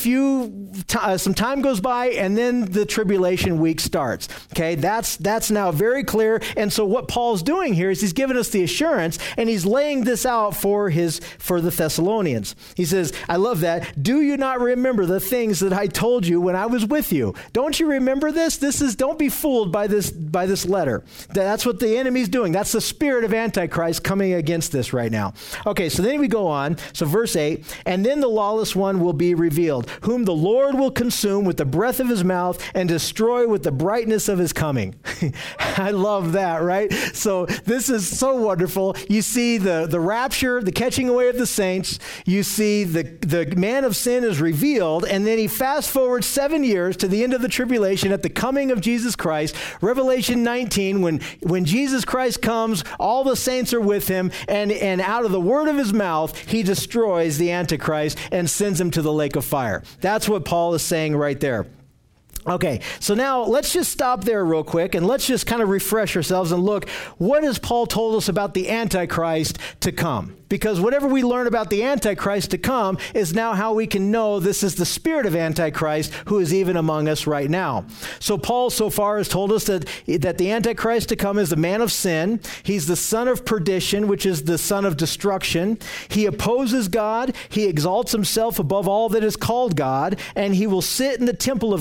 some time goes by, and then the tribulation week starts. Okay, that's now very clear. And so what Paul's doing here is he's giving us the assurance, and he's laying this out for the Thessalonians. He says, I love that. Do you not remember the things that I told you when I was with you? Don't you remember this? Don't be fooled by this letter. That's what the enemy's doing. That's the spirit of Antichrist coming against this right now. Okay, so then we go on. So verse 8, and then the lawless one will be revealed, whom the Lord will consume with the breath of his mouth and destroy with the brightness of his coming. I love that, right? So this is so wonderful. You see the rapture, the catching away of the saints. You see the man of sin is revealed, and then he fast forwards 7 years to the end of the tribulation at the coming of Jesus Christ. Revelation 19, when Jesus Christ comes, all the saints are with him, and out of the word of his mouth, he destroys the Antichrist and sends him to the lake of fire. That's what Paul is saying right there. Okay, so now let's just stop there real quick, and let's just kind of refresh ourselves and look, what has Paul told us about the Antichrist to come? Because whatever we learn about the Antichrist to come is now how we can know this is the spirit of Antichrist who is even among us right now. So Paul so far has told us that the Antichrist to come is the man of sin. He's the son of perdition, which is the son of destruction. He opposes God. He exalts himself above all that is called God, and he will sit in the temple of God,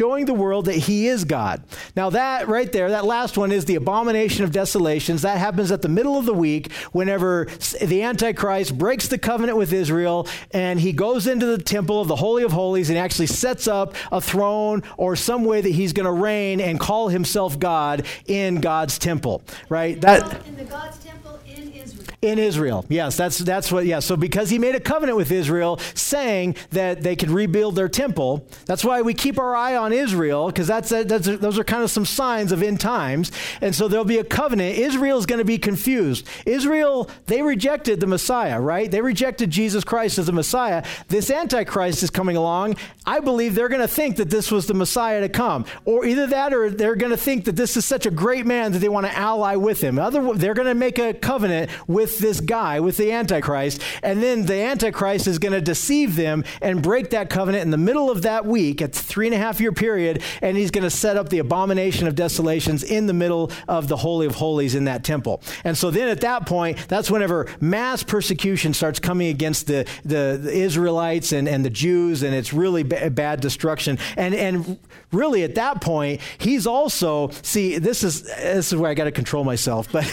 showing the world that he is God. Now that right there, that last one is the abomination of desolations. That happens at the middle of the week whenever the Antichrist breaks the covenant with Israel and he goes into the temple of the Holy of Holies and actually sets up a throne or some way that he's going to reign and call himself God in God's temple, right? In the God's temple in Israel. In Israel, yes, that's what. Yeah, so because he made a covenant with Israel, saying that they could rebuild their temple. That's why we keep our eye on Israel, because those are kind of some signs of end times. And so there'll be a covenant. Israel is going to be confused. Israel, they rejected the Messiah, right? They rejected Jesus Christ as the Messiah. This Antichrist is coming along. I believe they're going to think that this was the Messiah to come, or either that, or they're going to think that this is such a great man that they want to ally with him. They're going to make a covenant with this guy, with the Antichrist, and then the Antichrist is going to deceive them and break that covenant in the middle of that week at the 3.5-year period, and he's going to set up the abomination of desolations in the middle of the Holy of Holies in that temple. And so then at that point, that's whenever mass persecution starts coming against the Israelites and the Jews, and it's really bad destruction. And really at that point, he's also, see, this is where I got to control myself, but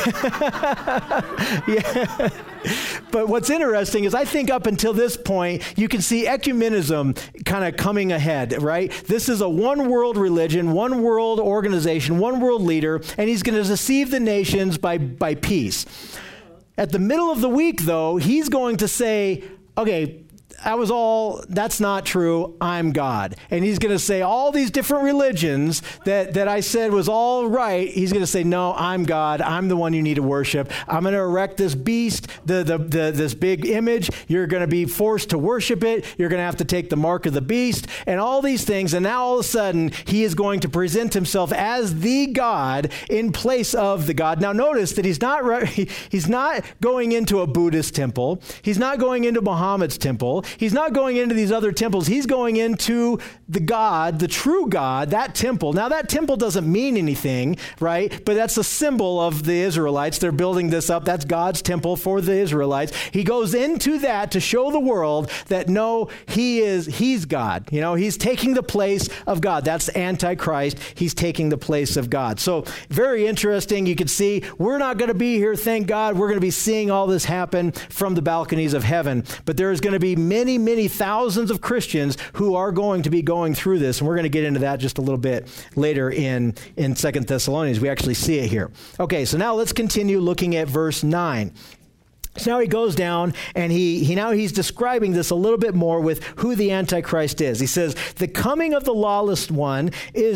yeah. But what's interesting is I think up until this point, you can see ecumenism kind of coming ahead, right? This is a one world religion, one world organization, one world leader, and he's going to deceive the nations by peace. At the middle of the week, though, he's going to say, okay, that's not true. I'm God. And he's going to say all these different religions that I said was all right. He's going to say, no, I'm God. I'm the one you need to worship. I'm going to erect this beast, this big image. You're going to be forced to worship it. You're going to have to take the mark of the beast and all these things. And now all of a sudden, he is going to present himself as the God in place of the God. Now notice that he's not going into a Buddhist temple. He's not going into Muhammad's temple. He's not going into these other temples. He's going into the God, the true God, that temple. Now, that temple doesn't mean anything, right? But that's a symbol of the Israelites. They're building this up. That's God's temple for the Israelites. He goes into that to show the world that, no, he's God. You know, he's taking the place of God. That's Antichrist. He's taking the place of God. So, very interesting. You can see we're not going to be here, thank God. We're going to be seeing all this happen from the balconies of heaven. But there is going to be many, many thousands of Christians who are going to be going through this. And we're going to get into that just a little bit later in 2 Thessalonians. We actually see it here. Okay, so now let's continue looking at verse 9. So now he goes down and he's describing this a little bit more with who the Antichrist is. He says, the coming of the lawless one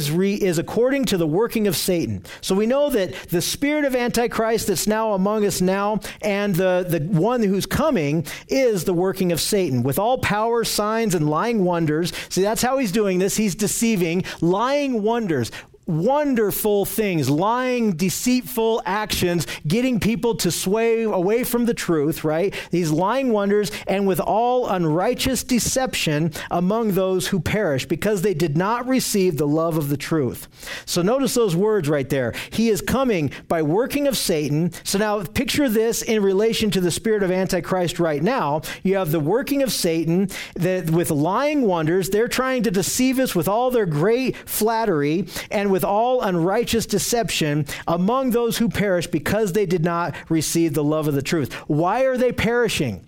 is according to the working of Satan. So we know that the spirit of Antichrist that's now among us now and the one who's coming is the working of Satan with all power, signs, and lying wonders. See, that's how he's doing this. He's deceiving, lying wonders. Wonderful things, lying, deceitful actions, getting people to sway away from the truth, right? These lying wonders, and with all unrighteous deception among those who perish, because they did not receive the love of the truth. So notice those words right there. He is coming by working of Satan. So now picture this in relation to the spirit of Antichrist right now. You have the working of Satan that with lying wonders, they're trying to deceive us with all their great flattery and with all unrighteous deception among those who perish because they did not receive the love of the truth. Why are they perishing?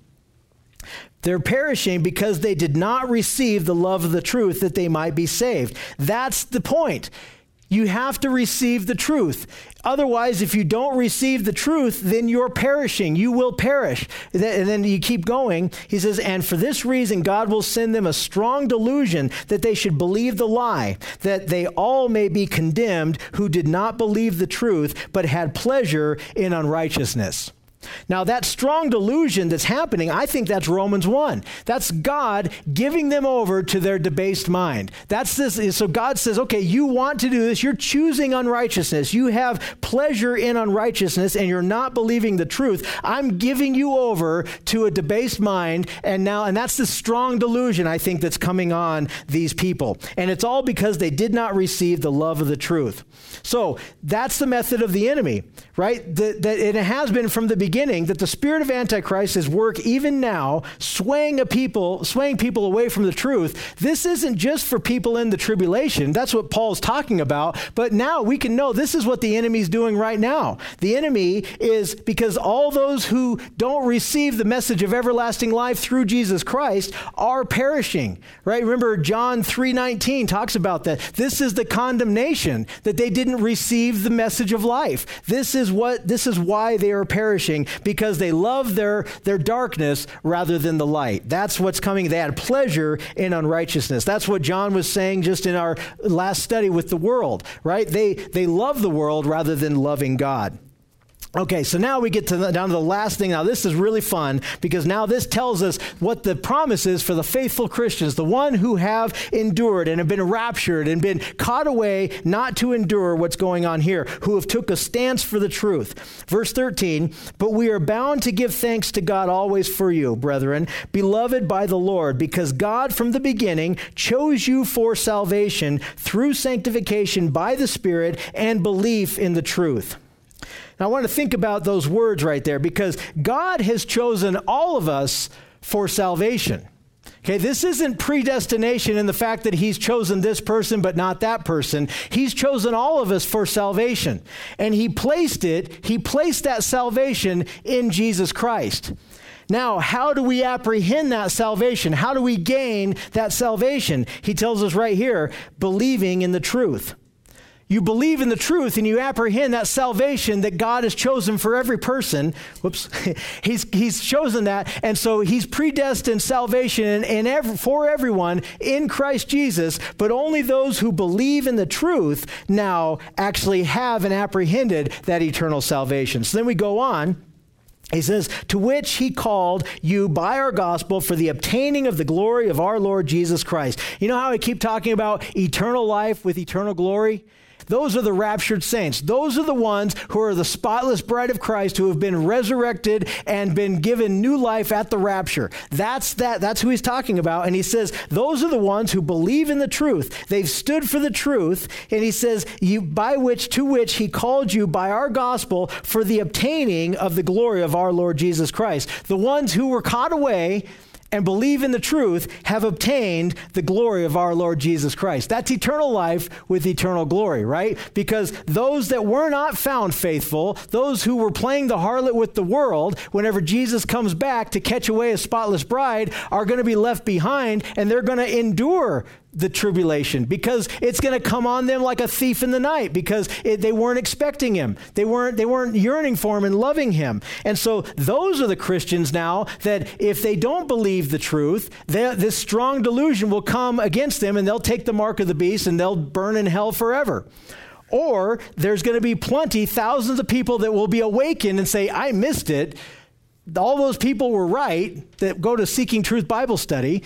They're perishing because they did not receive the love of the truth that they might be saved. That's the point. You have to receive the truth. Otherwise, if you don't receive the truth, then you're perishing. You will perish. And then you keep going. He says, and for this reason, God will send them a strong delusion that they should believe the lie, that they all may be condemned who did not believe the truth, but had pleasure in unrighteousness. Now, that strong delusion that's happening, I think that's Romans 1. That's God giving them over to their debased mind. That's this. So God says, okay, you want to do this. You're choosing unrighteousness. You have pleasure in unrighteousness, and you're not believing the truth. I'm giving you over to a debased mind, and that's the strong delusion, I think, that's coming on these people. And it's all because they did not receive the love of the truth. So that's the method of the enemy, right? That it has been from the beginning. beginning that the spirit of Antichrist is work even now, swaying people away from the truth. This isn't just for people in the tribulation. That's what Paul's talking about. But now we can know this is what the enemy's doing right now. The enemy is, because all those who don't receive the message of everlasting life through Jesus Christ are perishing, right? Remember John 3:19 talks about that. This is the condemnation, that they didn't receive the message of life. This is why they are perishing, because they love their darkness rather than the light. That's what's coming. They had pleasure in unrighteousness. That's what John was saying just in our last study with the world, right? They love the world rather than loving God. Okay, so now we get down to the last thing. Now, this is really fun, because now this tells us what the promise is for the faithful Christians, the one who have endured and have been raptured and been caught away not to endure what's going on here, who have took a stance for the truth. Verse 13, but we are bound to give thanks to God always for you, brethren, beloved by the Lord, because God from the beginning chose you for salvation through sanctification by the Spirit and belief in the truth. Now, I want to think about those words right there, because God has chosen all of us for salvation. Okay, this isn't predestination in the fact that he's chosen this person but not that person. He's chosen all of us for salvation. And he placed that salvation in Jesus Christ. Now, how do we apprehend that salvation? How do we gain that salvation? He tells us right here, believing in the truth. You believe in the truth and you apprehend that salvation that God has chosen for every person. Whoops. He's chosen that. And so he's predestined salvation for everyone in Christ Jesus. But only those who believe in the truth now actually have and apprehended that eternal salvation. So then we go on. He says, to which he called you by our gospel for the obtaining of the glory of our Lord Jesus Christ. You know how I keep talking about eternal life with eternal glory? Those are the raptured saints. Those are the ones who are the spotless bride of Christ, who have been resurrected and been given new life at the rapture. That's who he's talking about. And he says, those are the ones who believe in the truth. They've stood for the truth. And he says, to which he called you by our gospel for the obtaining of the glory of our Lord Jesus Christ. The ones who were caught away and believe in the truth have obtained the glory of our Lord Jesus Christ. That's eternal life with eternal glory, right? Because those that were not found faithful, those who were playing the harlot with the world, whenever Jesus comes back to catch away a spotless bride, are going to be left behind, and they're going to endure the tribulation, because it's going to come on them like a thief in the night, because they weren't expecting him. They weren't yearning for him and loving him. And so those are the Christians now that if they don't believe the truth, this strong delusion will come against them, and they'll take the mark of the beast and they'll burn in hell forever. Or there's going to be thousands of people that will be awakened and say, I missed it. All those people were right that go to Seeking Truth Bible Study.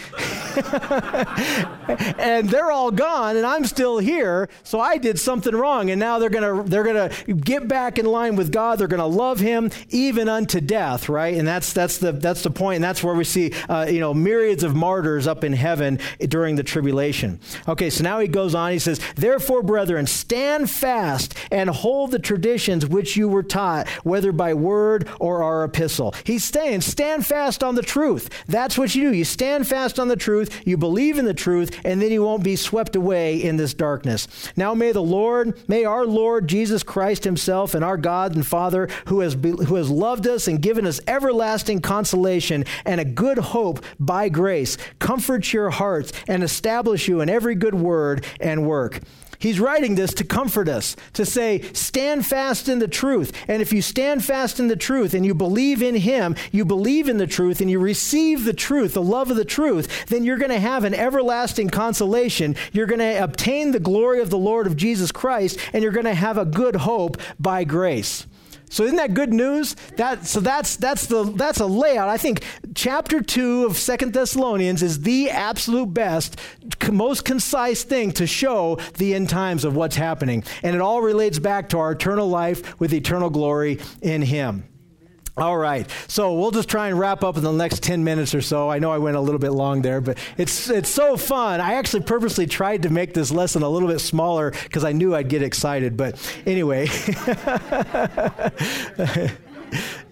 And they're all gone, and I'm still here, so I did something wrong. And now they're gonna get back in line with God. They're gonna love him even unto death, right? And that's the point. And that's where we see myriads of martyrs up in heaven during the tribulation. Okay, so now he goes on. He says, therefore, brethren, stand fast and hold the traditions which you were taught, whether by word or our epistle. He's saying, stand fast on the truth. That's what you do. You stand fast on the truth, you believe in the truth, and then you won't be swept away in this darkness. Now may our Lord Jesus Christ himself and our God and Father, who has loved us and given us everlasting consolation and a good hope by grace, comfort your hearts and establish you in every good word and work. He's writing this to comfort us, to say, stand fast in the truth. And if you stand fast in the truth and you believe in him, you believe in the truth and you receive the truth, the love of the truth, then you're going to have an everlasting consolation. You're going to obtain the glory of the Lord of Jesus Christ, and you're going to have a good hope by grace. So isn't that good news? That's a layout. I think chapter 2 of 2 Thessalonians is the absolute best, most concise thing to show the end times of what's happening. And it all relates back to our eternal life with eternal glory in him. All right, so we'll just try and wrap up in the next 10 minutes or so. I know I went a little bit long there, but it's so fun. I actually purposely tried to make this lesson a little bit smaller because I knew I'd get excited. But anyway,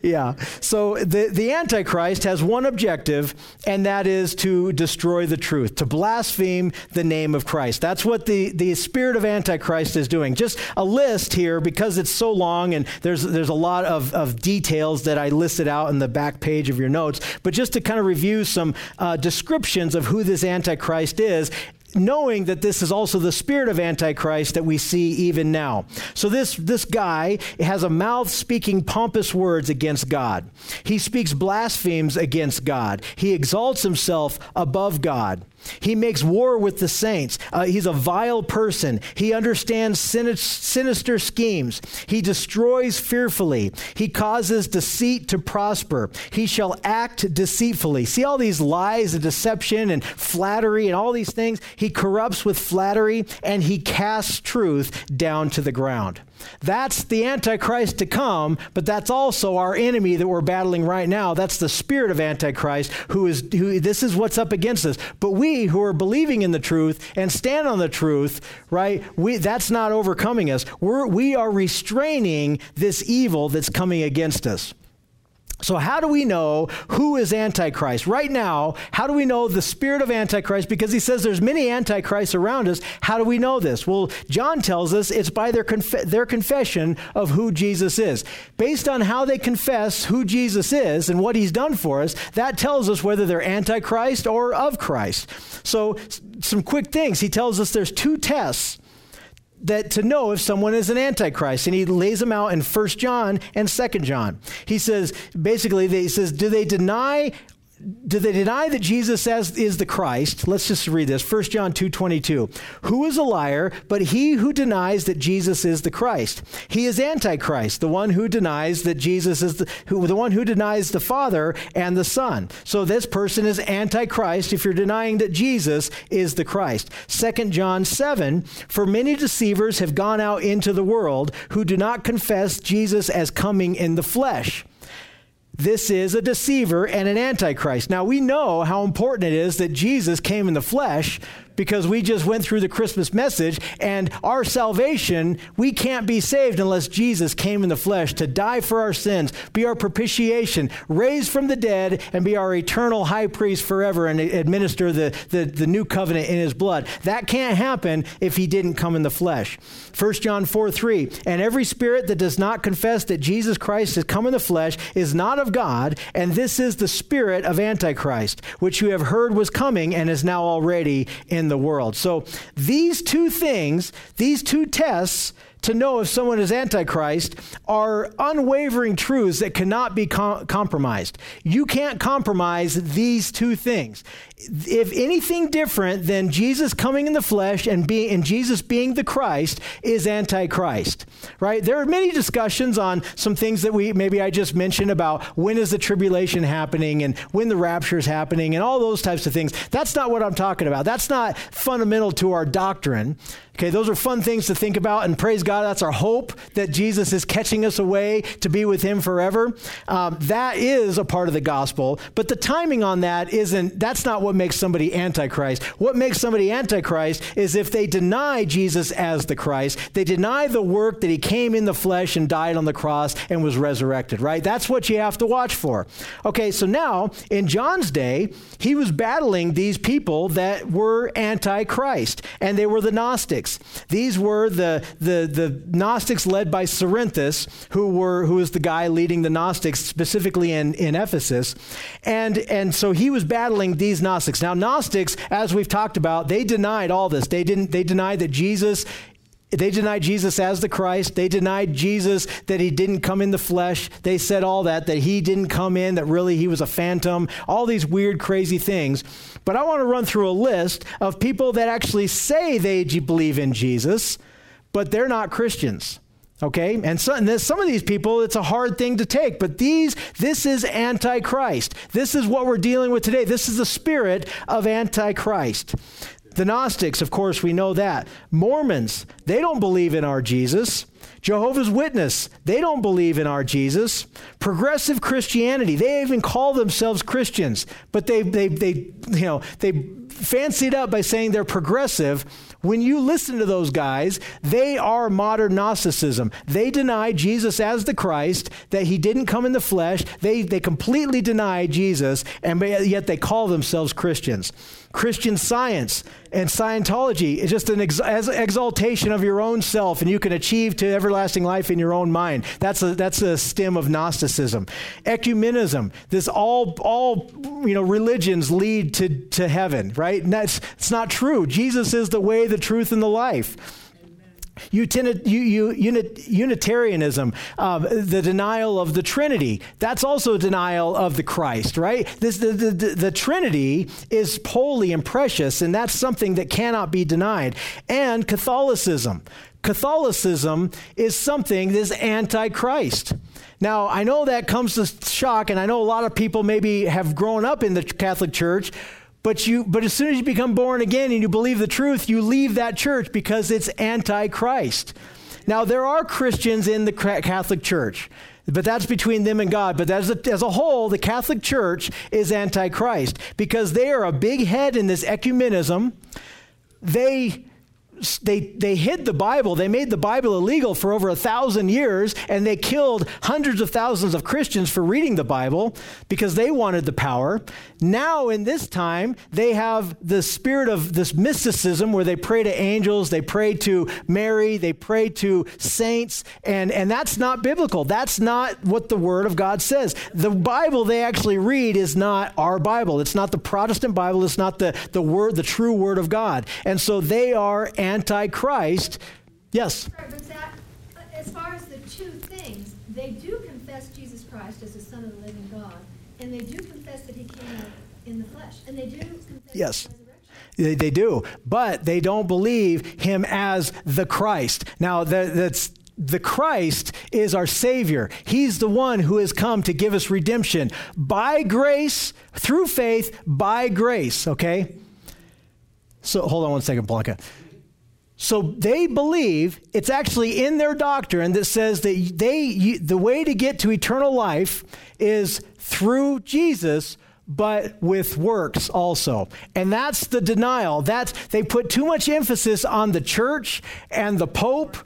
Yeah. So the Antichrist has one objective, and that is to destroy the truth, to blaspheme the name of Christ. That's what the spirit of Antichrist is doing. Just a list here, because it's so long, and there's a lot of details that I listed out in the back page of your notes. But just to kind of review some descriptions of who this Antichrist is, knowing that this is also the spirit of Antichrist that we see even now. So this guy has a mouth speaking pompous words against God. He speaks blasphemies against God. He exalts himself above God. He makes war with the saints. He's a vile person. He understands sinister schemes. He destroys fearfully. He causes deceit to prosper. He shall act deceitfully. See all these lies and deception and flattery and all these things? He corrupts with flattery, and he casts truth down to the ground. That's the Antichrist to come, but that's also our enemy that we're battling right now. That's the spirit of Antichrist, who this is what's up against us. But we who are believing in the truth and stand on the truth, right, that's not overcoming us. We are restraining this evil that's coming against us. So how do we know who is Antichrist? Right now, how do we know the spirit of Antichrist? Because he says there's many Antichrists around us. How do we know this? Well, John tells us it's by their confession of who Jesus is. Based on how they confess who Jesus is and what he's done for us, that tells us whether they're Antichrist or of Christ. So some quick things. He tells us there's 2 tests that to know if someone is an Antichrist. And he lays them out in 1 John and 2 John. He says, basically, do they deny that Jesus is the Christ? Let's just read this. 1 John 2:22. Who is a liar but he who denies that Jesus is the Christ? He is Antichrist, the one who denies that Jesus is the one who denies the Father and the Son. So this person is Antichrist if you're denying that Jesus is the Christ. 2 John 7, for many deceivers have gone out into the world who do not confess Jesus as coming in the flesh. This is a deceiver and an Antichrist. Now, we know how important it is that Jesus came in the flesh, because we just went through the Christmas message, and our salvation, we can't be saved unless Jesus came in the flesh to die for our sins, be our propitiation, raised from the dead, and be our eternal high priest forever and administer the new covenant in his blood. That can't happen if he didn't come in the flesh. 1 John 4:3, and every spirit that does not confess that Jesus Christ has come in the flesh is not of God, and this is the spirit of Antichrist, which you have heard was coming and is now already in the world. So these 2 things, these 2 tests to know if someone is Antichrist, are unwavering truths that cannot be compromised. You can't compromise these 2 things. If anything different than Jesus coming in the flesh and Jesus being the Christ is Antichrist, right? There are many discussions on some things that maybe I just mentioned about when is the tribulation happening and when the rapture is happening and all those types of things. That's not what I'm talking about. That's not fundamental to our doctrine. Okay, those are fun things to think about, and praise God, that's our hope that Jesus is catching us away to be with him forever. That is a part of the gospel, but the timing on that's not what makes somebody Antichrist. What makes somebody Antichrist is if they deny Jesus as the Christ, they deny the work that he came in the flesh and died on the cross and was resurrected, right? That's what you have to watch for. Okay, so now, in John's day, he was battling these people that were Antichrist, and they were the Gnostics. These were the Gnostics led by Cerinthus, who was the guy leading the Gnostics specifically in Ephesus. And so he was battling these Gnostics. Now, Gnostics, as we've talked about, they denied all this. They denied that they denied Jesus as the Christ. They denied Jesus, that he didn't come in the flesh. They said all that he didn't come in, that really he was a phantom, all these weird, crazy things. But I want to run through a list of people that actually say they believe in Jesus, but they're not Christians. Okay? And some of these people, it's a hard thing to take, but this is Antichrist. This is what we're dealing with today. This is the spirit of Antichrist. The Gnostics, of course, we know that. Mormons, they don't believe in our Jesus. Jehovah's Witness, they don't believe in our Jesus. Progressive Christianity, they even call themselves Christians, but they fancy it up by saying they're progressive when you listen to those guys, they are modern Gnosticism. They deny Jesus as the Christ, that he didn't come in the flesh. They completely deny Jesus, and yet they call themselves Christians. Christian Science and Scientology is just an exaltation of your own self, and you can achieve to everlasting life in your own mind. That's a stem of Gnosticism. Ecumenism. This all religions lead to heaven, right? And it's not true. Jesus is the way, the truth, and the life. Unitarianism, the denial of the Trinity. That's also a denial of the Christ, right? The Trinity is holy and precious, and that's something that cannot be denied. And Catholicism. Catholicism is something that is anti-Christ. Now, I know that comes to shock, and I know a lot of people maybe have grown up in the Catholic Church, but as soon as you become born again and you believe the truth, you leave that church because it's anti-Christ. Now, there are Christians in the Catholic Church, but that's between them and God. But as a whole, the Catholic Church is anti-Christ because they are a big head in this ecumenism. They hid the Bible. They made the Bible illegal for over 1,000 years, and they killed hundreds of thousands of Christians for reading the Bible because they wanted the power. Now, in this time, they have the spirit of this mysticism where they pray to angels, they pray to Mary, they pray to saints, and that's not biblical. That's not what the Word of God says. The Bible they actually read is not our Bible. It's not the Protestant Bible. It's not the true Word of God. And so they are anti-Christ. Yes? Right, but that, as far as the two things, they do confess Jesus Christ as the Son of the living God, and they do confess that he came in the flesh, and they do confess yes. his resurrection. They do, but they don't believe him as the Christ. Now, the Christ is our Savior. He's the one who has come to give us redemption by grace, through faith, by grace, okay? So, hold on one second, Blanca. So they believe, it's actually in their doctrine that says that the way to get to eternal life is through Jesus, but with works also. And that's the denial. They put too much emphasis on the church and the Pope.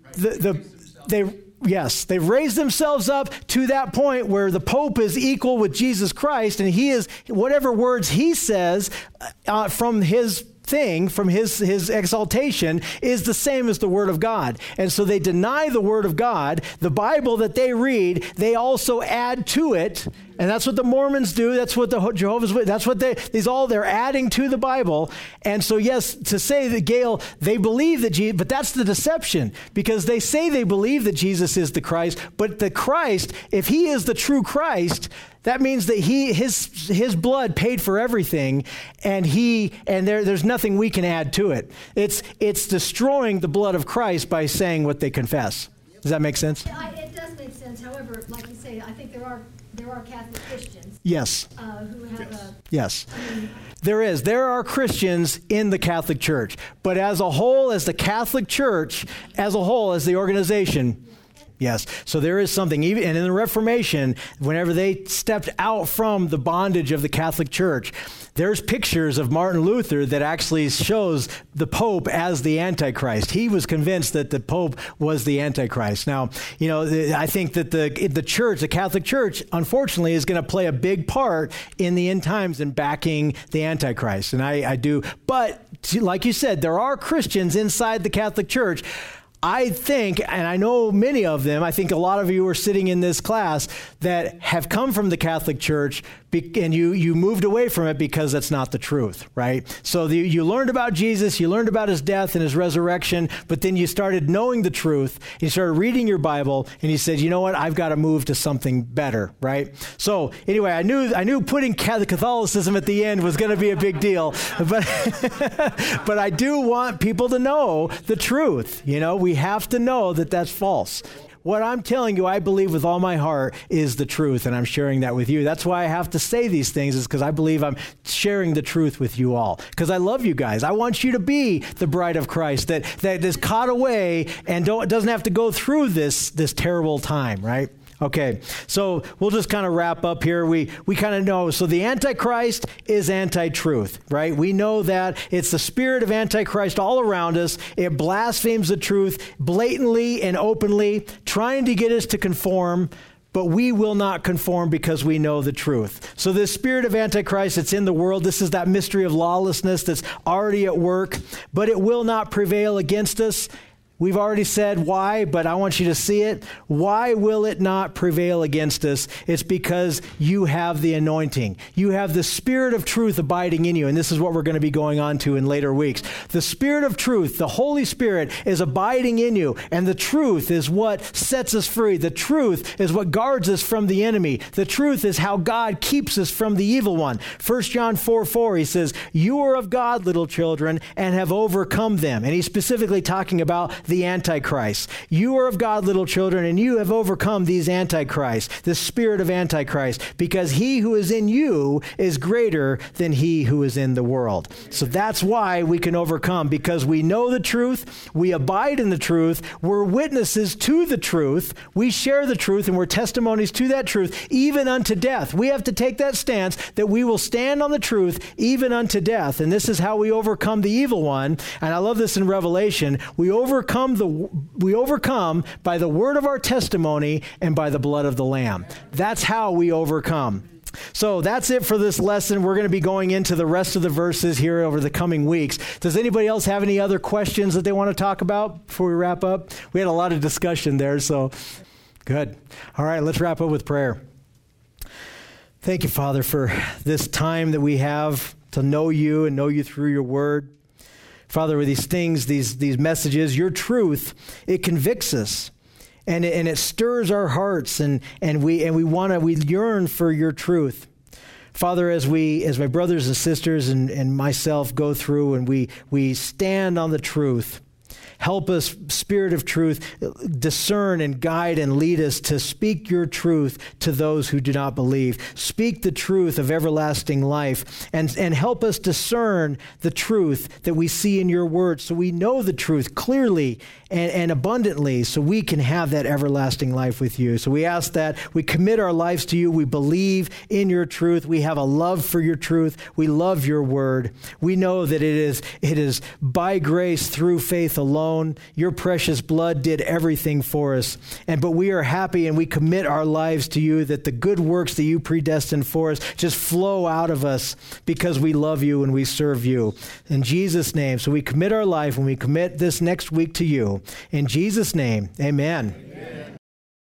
They've raised themselves up to that point where the Pope is equal with Jesus Christ, and he is, whatever words he says from his thing, from his exaltation, is the same as the Word of God. And so they deny the Word of God. The Bible that they read, they also add to it. And that's what the Mormons do. That's what the Jehovah's Witnesses, that's what they're adding to the Bible. And so, yes, to say that, Gail, they believe that Jesus, but that's the deception, because they say they believe that Jesus is the Christ, but the Christ, if he is the true Christ, that means that his blood paid for everything, and there's nothing we can add to it. It's destroying the blood of Christ by saying what they confess. Does that make sense? It does make sense. However, like you say, I think there are Catholic Christians. Yes. Who have Yes. There are Christians in the Catholic Church, but as a whole, as the Catholic Church, as a whole, as the organization, yes. So there is something, even and in the Reformation, whenever they stepped out from the bondage of the Catholic Church, there's pictures of Martin Luther that actually shows the Pope as the Antichrist. He was convinced that the Pope was the Antichrist. Now, I think that the Church, the Catholic Church, unfortunately, is going to play a big part in the end times in backing the Antichrist. And I do. But like you said, there are Christians inside the Catholic Church. I think, and I know many of them, I think a lot of you are sitting in this class that have come from the Catholic Church and you moved away from it because that's not the truth, right? So you learned about Jesus, you learned about his death and his resurrection, but then you started knowing the truth, you started reading your Bible, and you said, you know what, I've got to move to something better, right? So anyway, I knew putting Catholicism at the end was going to be a big deal, but I do want people to know the truth. We have to know that that's false. What I'm telling you, I believe with all my heart, is the truth, and I'm sharing that with you. That's why I have to say these things, is because I believe I'm sharing the truth with you all. Because I love you guys. I want you to be the bride of Christ that is caught away and doesn't have to go through this terrible time, right? Okay, so we'll just kind of wrap up here. We kind of know. So the Antichrist is anti-truth, right? We know that it's the spirit of Antichrist all around us. It blasphemes the truth blatantly and openly, trying to get us to conform, but we will not conform because we know the truth. So this spirit of Antichrist that's in the world, this is that mystery of lawlessness that's already at work, but it will not prevail against us. We've already said why, but I want you to see it. Why will it not prevail against us? It's because you have the anointing. You have the Spirit of truth abiding in you, and this is what we're going to be going on to in later weeks. The Spirit of truth, the Holy Spirit, is abiding in you, and the truth is what sets us free. The truth is what guards us from the enemy. The truth is how God keeps us from the evil one. 1 John 4:4, he says, "You are of God, little children, and have overcome them." And he's specifically talking about the Antichrist. You are of God, little children, and you have overcome these Antichrists, the spirit of Antichrist, because he who is in you is greater than he who is in the world. So that's why we can overcome, because we know the truth, we abide in the truth, we're witnesses to the truth, we share the truth, and we're testimonies to that truth, even unto death. We have to take that stance that we will stand on the truth even unto death. And this is how we overcome the evil one. And I love this in Revelation. We overcome by the word of our testimony and by the blood of the Lamb. That's how we overcome. So that's it for this lesson. We're going to be going into the rest of the verses here over the coming weeks. Does anybody else have any other questions that they want to talk about before we wrap up? We had a lot of discussion there, so good. All right, let's wrap up with prayer. Thank you, Father, for this time that we have to know you and know you through your word. Father, with these things, these messages, your truth, it convicts us, and it stirs our hearts, and we yearn for your truth. Father, as my brothers and sisters and myself go through and we stand on the truth, help us, Spirit of truth, discern and guide and lead us to speak your truth to those who do not believe. Speak the truth of everlasting life and help us discern the truth that we see in your word, so we know the truth clearly and abundantly, so we can have that everlasting life with you. So we ask that. We commit our lives to you. We believe in your truth. We have a love for your truth. We love your word. We know that it is by grace through faith alone. Your precious blood did everything for us. But we are happy and we commit our lives to you, that the good works that you predestined for us just flow out of us because we love you and we serve you. In Jesus' name. So we commit our life and we commit this next week to you. In Jesus' name, amen. Amen.